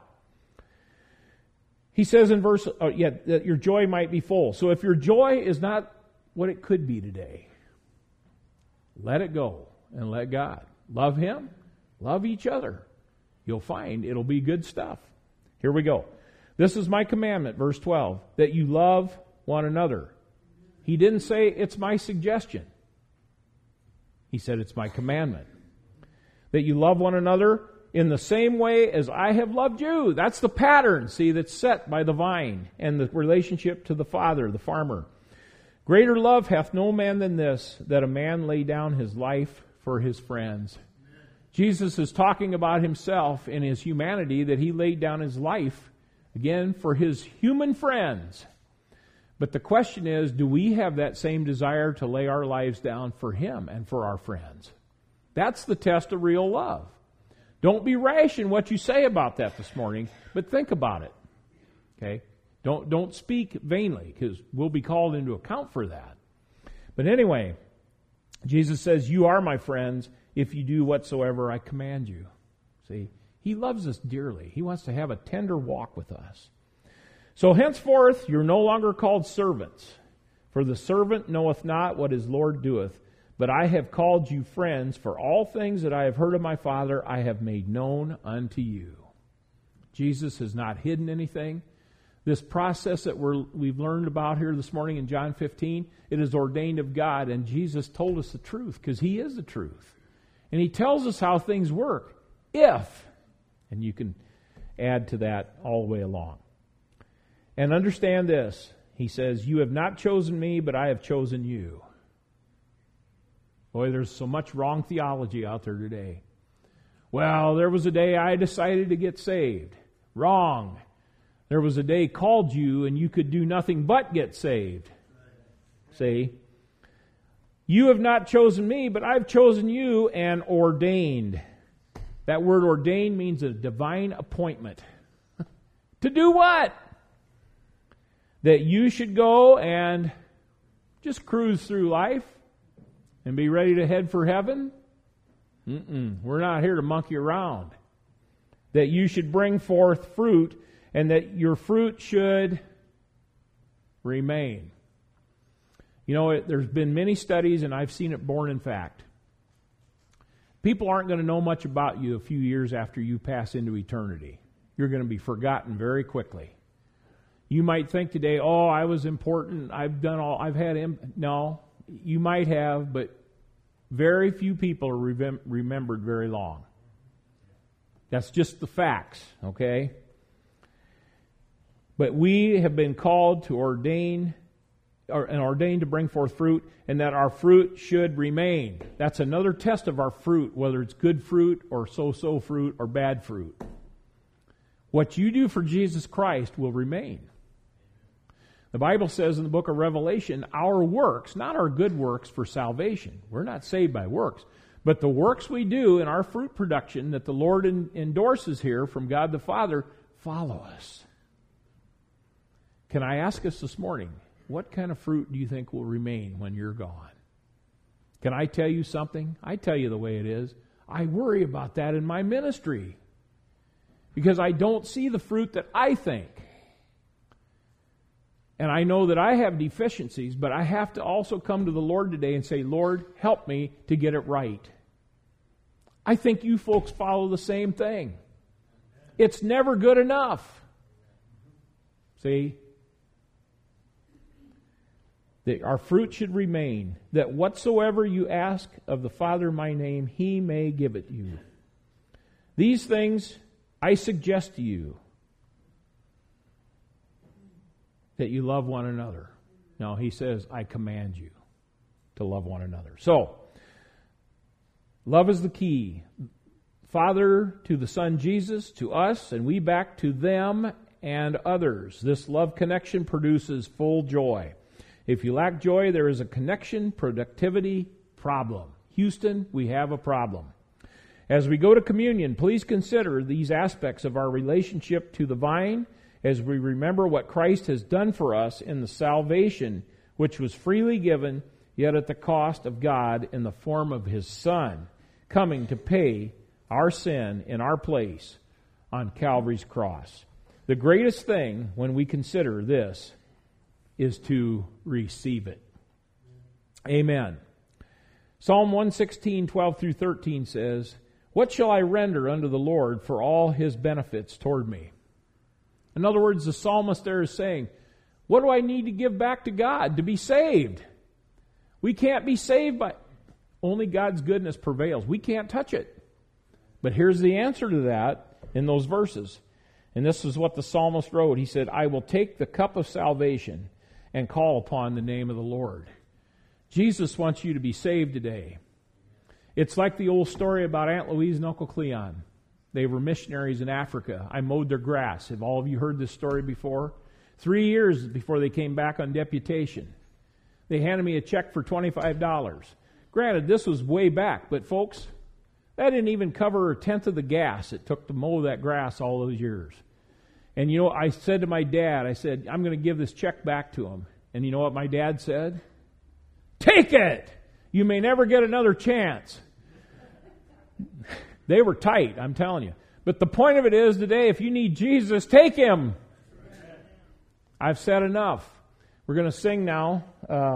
He says in verse, oh, yeah, that your joy might be full. So if your joy is not what it could be today, let it go and let God. Love Him, love each other. You'll find it'll be good stuff. Here we go. This is my commandment, verse twelve, that you love one another. He didn't say it's my suggestion. He said it's my commandment. That you love one another in the same way as I have loved you. That's the pattern, see, that's set by the vine and the relationship to the Father, the farmer. Greater love hath no man than this, that a man lay down his life for his friends. Jesus is talking about himself in his humanity, that he laid down his life, again, for his human friends. But the question is, do we have that same desire to lay our lives down for Him and for our friends? That's the test of real love. Don't be rash in what you say about that this morning, but think about it. Okay? Don't, don't speak vainly, because we'll be called into account for that. But anyway, Jesus says, you are my friends if you do whatsoever I command you. See? He loves us dearly. He wants to have a tender walk with us. So henceforth you're no longer called servants, for the servant knoweth not what his Lord doeth, but I have called you friends, for all things that I have heard of my Father I have made known unto you. Jesus has not hidden anything. This process that we're, we've learned about here this morning in John fifteen, it is ordained of God, and Jesus told us the truth, because He is the truth. And He tells us how things work, if, and you can add to that all the way along. And understand this, He says, you have not chosen me, but I have chosen you. Boy, there's so much wrong theology out there today. Well, there was a day I decided to get saved. Wrong. There was a day called you and you could do nothing but get saved. See? You have not chosen me, but I've chosen you and ordained. That word ordained means a divine appointment. To do what? That you should go and just cruise through life and be ready to head for heaven? Mm-mm. We're not here to monkey around. That you should bring forth fruit and that your fruit should remain. You know, it, there's been many studies, and I've seen it borne in fact. People aren't going to know much about you a few years after you pass into eternity. You're going to be forgotten very quickly. You might think today, oh, I was important, I've done all, I've had... Im-. No, you might have, but very few people are rem- remembered very long. That's just the facts, okay? But we have been called to ordain... Or, and ordained to bring forth fruit, and that our fruit should remain. That's another test of our fruit, whether it's good fruit or so-so fruit or bad fruit. What you do for Jesus Christ will remain. The Bible says in the book of Revelation, our works, not our good works for salvation. We're not saved by works. But the works we do in our fruit production that the Lord en- endorses here from God the Father, follow us. Can I ask us this morning, what kind of fruit do you think will remain when you're gone? Can I tell you something? I tell you the way it is. I worry about that in my ministry because I don't see the fruit that I think. And I know that I have deficiencies, but I have to also come to the Lord today and say, Lord, help me to get it right. I think you folks follow the same thing. It's never good enough. See? That our fruit should remain, that whatsoever you ask of the Father in my name, He may give it you. These things I suggest to you, that you love one another. No, He says, I command you to love one another. So, love is the key. Father to the Son Jesus, to us, and we back to them and others. This love connection produces full joy. If you lack joy, there is a connection productivity problem. Houston, we have a problem. As we go to communion, please consider these aspects of our relationship to the vine as we remember what Christ has done for us in the salvation which was freely given, yet at the cost of God in the form of His Son, coming to pay our sin in our place on Calvary's cross. The greatest thing when we consider this is to receive it. Amen. Psalm one sixteen, twelve through thirteen says, what shall I render unto the Lord for all His benefits toward me? In other words, the psalmist there is saying, what do I need to give back to God to be saved? We can't be saved by... Only God's goodness prevails. We can't touch it. But here's the answer to that in those verses. And this is what the psalmist wrote. He said, I will take the cup of salvation and call upon the name of the Lord. Jesus wants you to be saved today. It's like the old story about Aunt Louise and Uncle Cleon. They were missionaries in Africa. I mowed their grass. Have all of you heard this story before? Three years before they came back on deputation. They handed me a check for twenty-five dollars. Granted, this was way back, but folks, that didn't even cover a tenth of the gas it took to mow that grass all those years. And you know, I said to my dad, I said, I'm going to give this check back to him. And you know what my dad said? Take it! You may never get another chance. They were tight, I'm telling you. But the point of it is today, if you need Jesus, take Him. I've said enough. We're going to sing now, uh,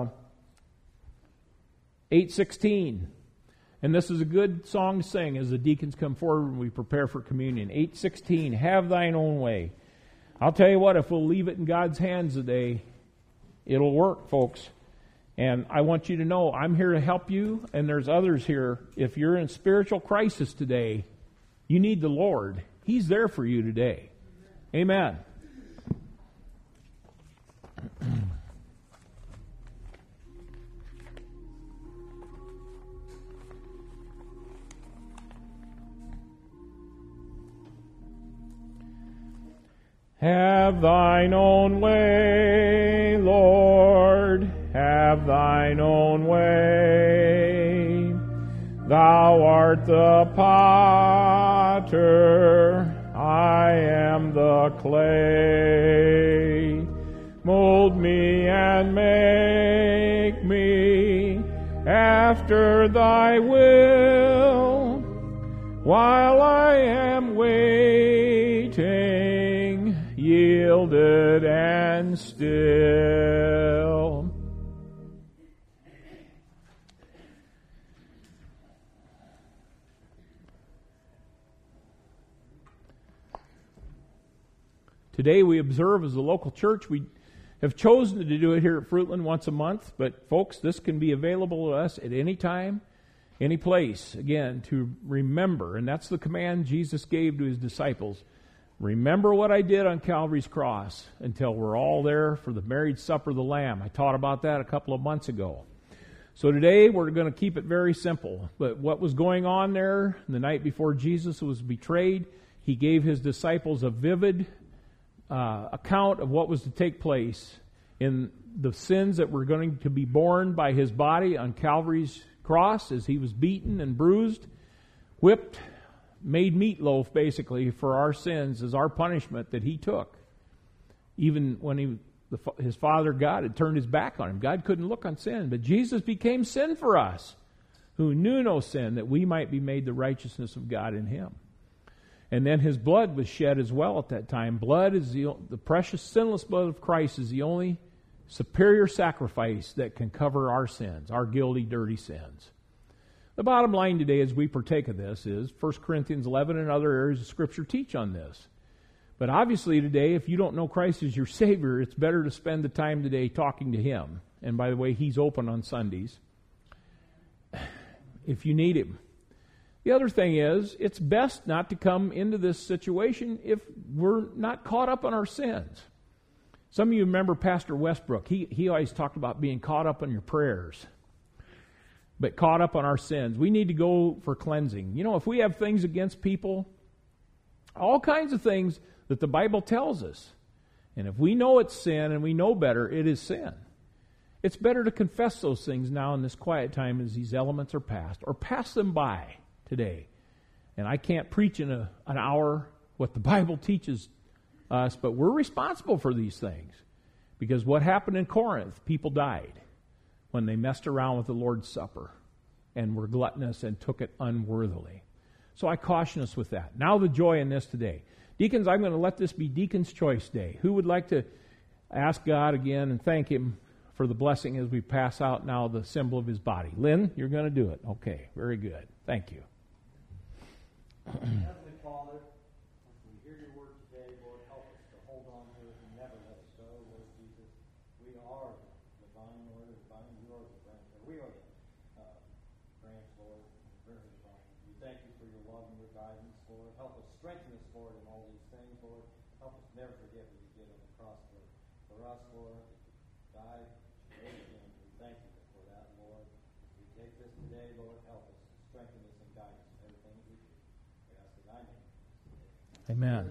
eight sixteen. And this is a good song to sing as the deacons come forward and we prepare for communion. eight sixteen, have thine own way. I'll tell you what, if we'll leave it in God's hands today, it'll work, folks. And I want you to know I'm here to help you, and there's others here. If you're in spiritual crisis today, you need the Lord. He's there for you today. Amen. Have thine own way, Lord, have thine own way. Thou art the potter, I am the clay. Mold me and make me after thy will, while I am waiting, yielded and still. Today we observe as a local church, we have chosen to do it here at Fruitland once a month, but folks, this can be available to us at any time, any place, again, to remember, and that's the command Jesus gave to his disciples. Remember what I did on Calvary's cross until we're all there for the marriage supper of the Lamb. I taught about that a couple of months ago. So today we're going to keep it very simple. But what was going on there the night before Jesus was betrayed, he gave his disciples a vivid uh, account of what was to take place in the sins that were going to be borne by his body on Calvary's cross as he was beaten and bruised, whipped, made meatloaf basically for our sins as our punishment that he took. Even when he, the, his Father God had turned his back on him. God couldn't look on sin, but Jesus became sin for us, who knew no sin, that we might be made the righteousness of God in him. And then his blood was shed as well at that time. Blood is the, the precious sinless blood of Christ is the only superior sacrifice that can cover our sins, our guilty, dirty sins. The bottom line today as we partake of this is First Corinthians eleven and other areas of Scripture teach on this. But obviously today, if you don't know Christ as your Savior, it's better to spend the time today talking to him. And by the way, he's open on Sundays if you need him. The other thing is, it's best not to come into this situation if we're not caught up on our sins. Some of you remember Pastor Westbrook. He, he always talked about being caught up on your prayers, but caught up on our sins. We need to go for cleansing. You know, if we have things against people, all kinds of things that the Bible tells us, and if we know it's sin and we know better, it is sin. It's better to confess those things now in this quiet time as these elements are passed, or pass them by today. And I can't preach in a, an hour what the Bible teaches us, but we're responsible for these things. Because what happened in Corinth, people died when they messed around with the Lord's Supper and were gluttonous and took it unworthily. So I caution us with that. Now the joy in this today. Deacons, I'm going to let this be Deacon's Choice Day. Who would like to ask God again and thank him for the blessing as we pass out now the symbol of his body? Lynn, you're going to do it. Okay, very good. Thank you. Heavenly Father, as we hear your word today, Lord, help us to hold on to it and never let us go, Lord Jesus. We are the vine, Lord, the vine, you are the branch, or we are the uh, branch, Lord, the river vine. We thank you for your love and your guidance, Lord. Help us, strengthen us, Lord, in all these things, Lord. Help us never forget what you did on the cross, Lord. For us, Lord, died, rose again. We thank you for that, Lord. As we take this today, Lord, help us, strengthen us and guide us in everything we do. Amen.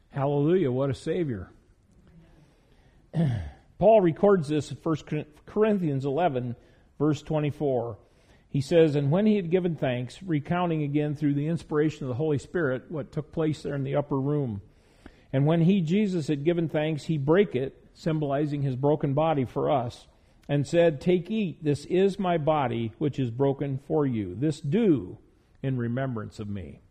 Hallelujah, what a Savior. Paul records this in First Corinthians eleven, verse twenty-four. He says, and when he had given thanks, recounting again through the inspiration of the Holy Spirit what took place there in the upper room. And when he, Jesus, had given thanks, he brake it, symbolizing his broken body for us, and said, take, eat, this is my body, which is broken for you. This do in remembrance of me.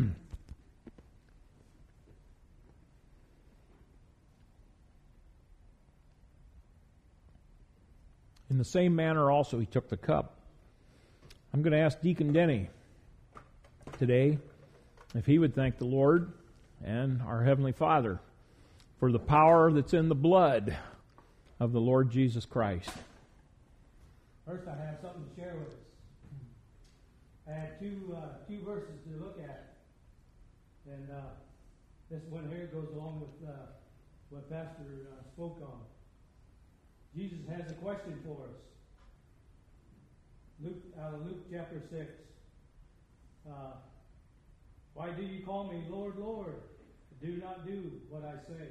In the same manner also he took the cup. I'm going to ask Deacon Denny today if he would thank the Lord and our Heavenly Father for the power that's in the blood of the Lord Jesus Christ. First, I have something to share with us. I had two uh, two verses to look at, and uh, this one here goes along with uh, what Pastor uh, spoke on. Jesus has a question for us. Luke, out of Luke chapter six. Uh, Why do you call me Lord, Lord? Do not do what I say.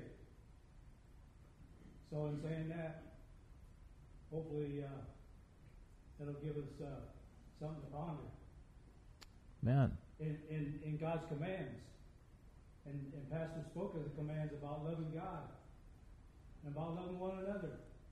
So in saying that, hopefully uh, that'll give us uh, something to ponder. Man. In, in, in God's commands. And, and Pastor spoke of the commands about loving God and about loving one another.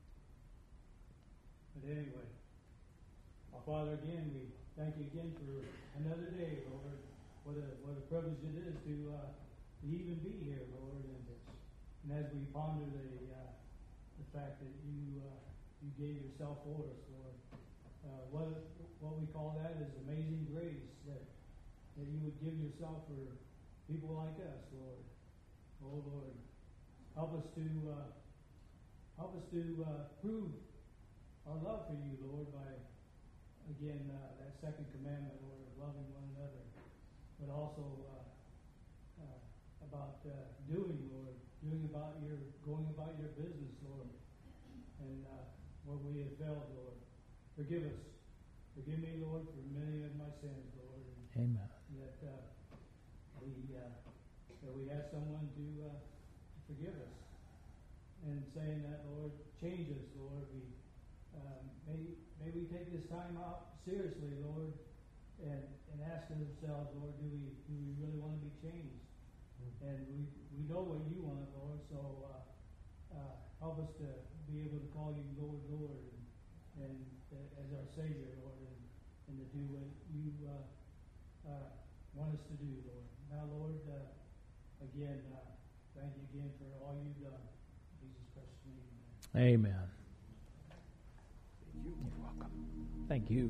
But anyway, our Father, again, we thank you again for another day, Lord. What a what a privilege it is to uh, to even be here, Lord. And, and as we ponder the uh, the fact that you uh, you gave yourself for us, Lord, uh, what what we call that is amazing grace that that you would give yourself for people like us, Lord. Oh Lord, help us to uh, help us to uh, prove our love for you, Lord, by again uh, that second commandment, Lord, of loving one another, but also uh, uh, about uh, doing, Lord, doing about your going about your business, Lord, and uh, where we have failed, Lord, forgive us, forgive me, Lord, for many of my sins, Lord. And Amen. That uh, we uh, that we have someone to, uh, to forgive us, and saying that, Lord, change us, Lord. We um, may may we take this time out seriously, Lord, and and ask ourselves, Lord, do we do we really want to be changed? Mm-hmm. And we we know what you want, Lord. So uh, uh, help us to be able to call you Lord, Lord, and, and uh, as our Savior, Lord, and, and to do what you uh, uh, want us to do, Lord. Now, Lord, uh, again, uh, thank you again for all you've done. In Jesus' precious name. Amen. You're welcome. Thank you.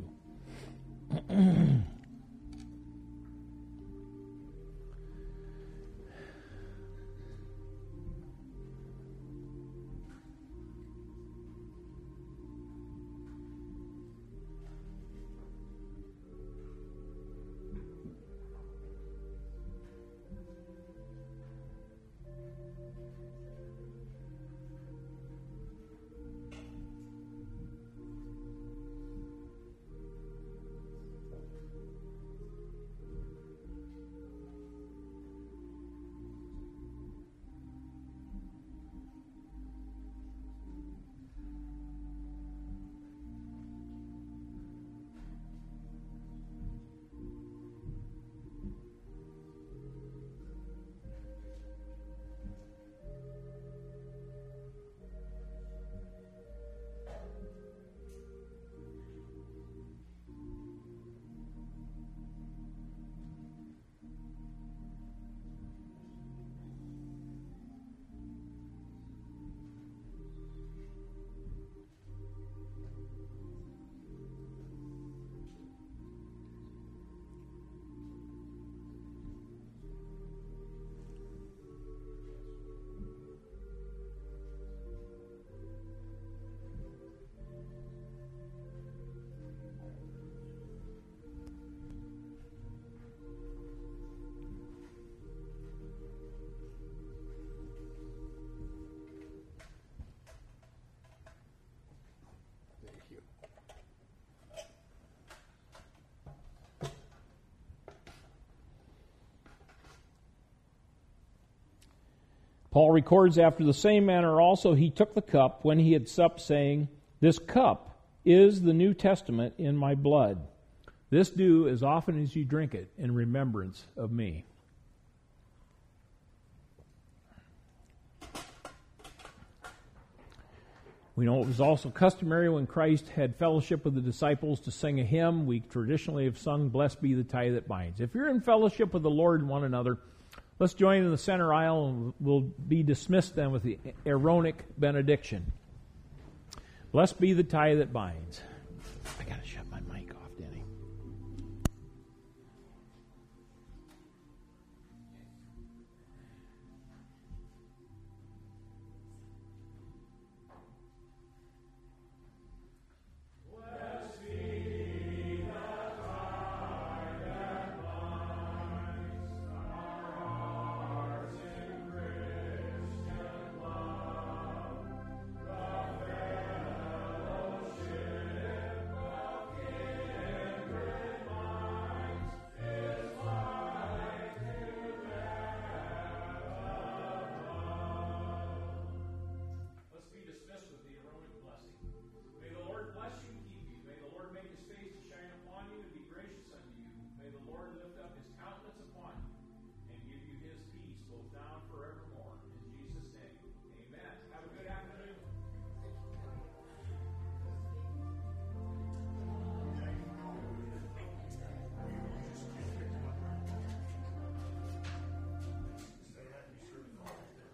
Paul records, after the same manner also he took the cup when he had supped, saying, "This cup is the New Testament in my blood. This do as often as you drink it in remembrance of me." We know it was also customary when Christ had fellowship with the disciples to sing a hymn. We traditionally have sung, "Blessed be the tie that binds." If you're in fellowship with the Lord and one another, let's join in the center aisle and we'll be dismissed then with the Aaronic benediction. Blessed be the tie that binds.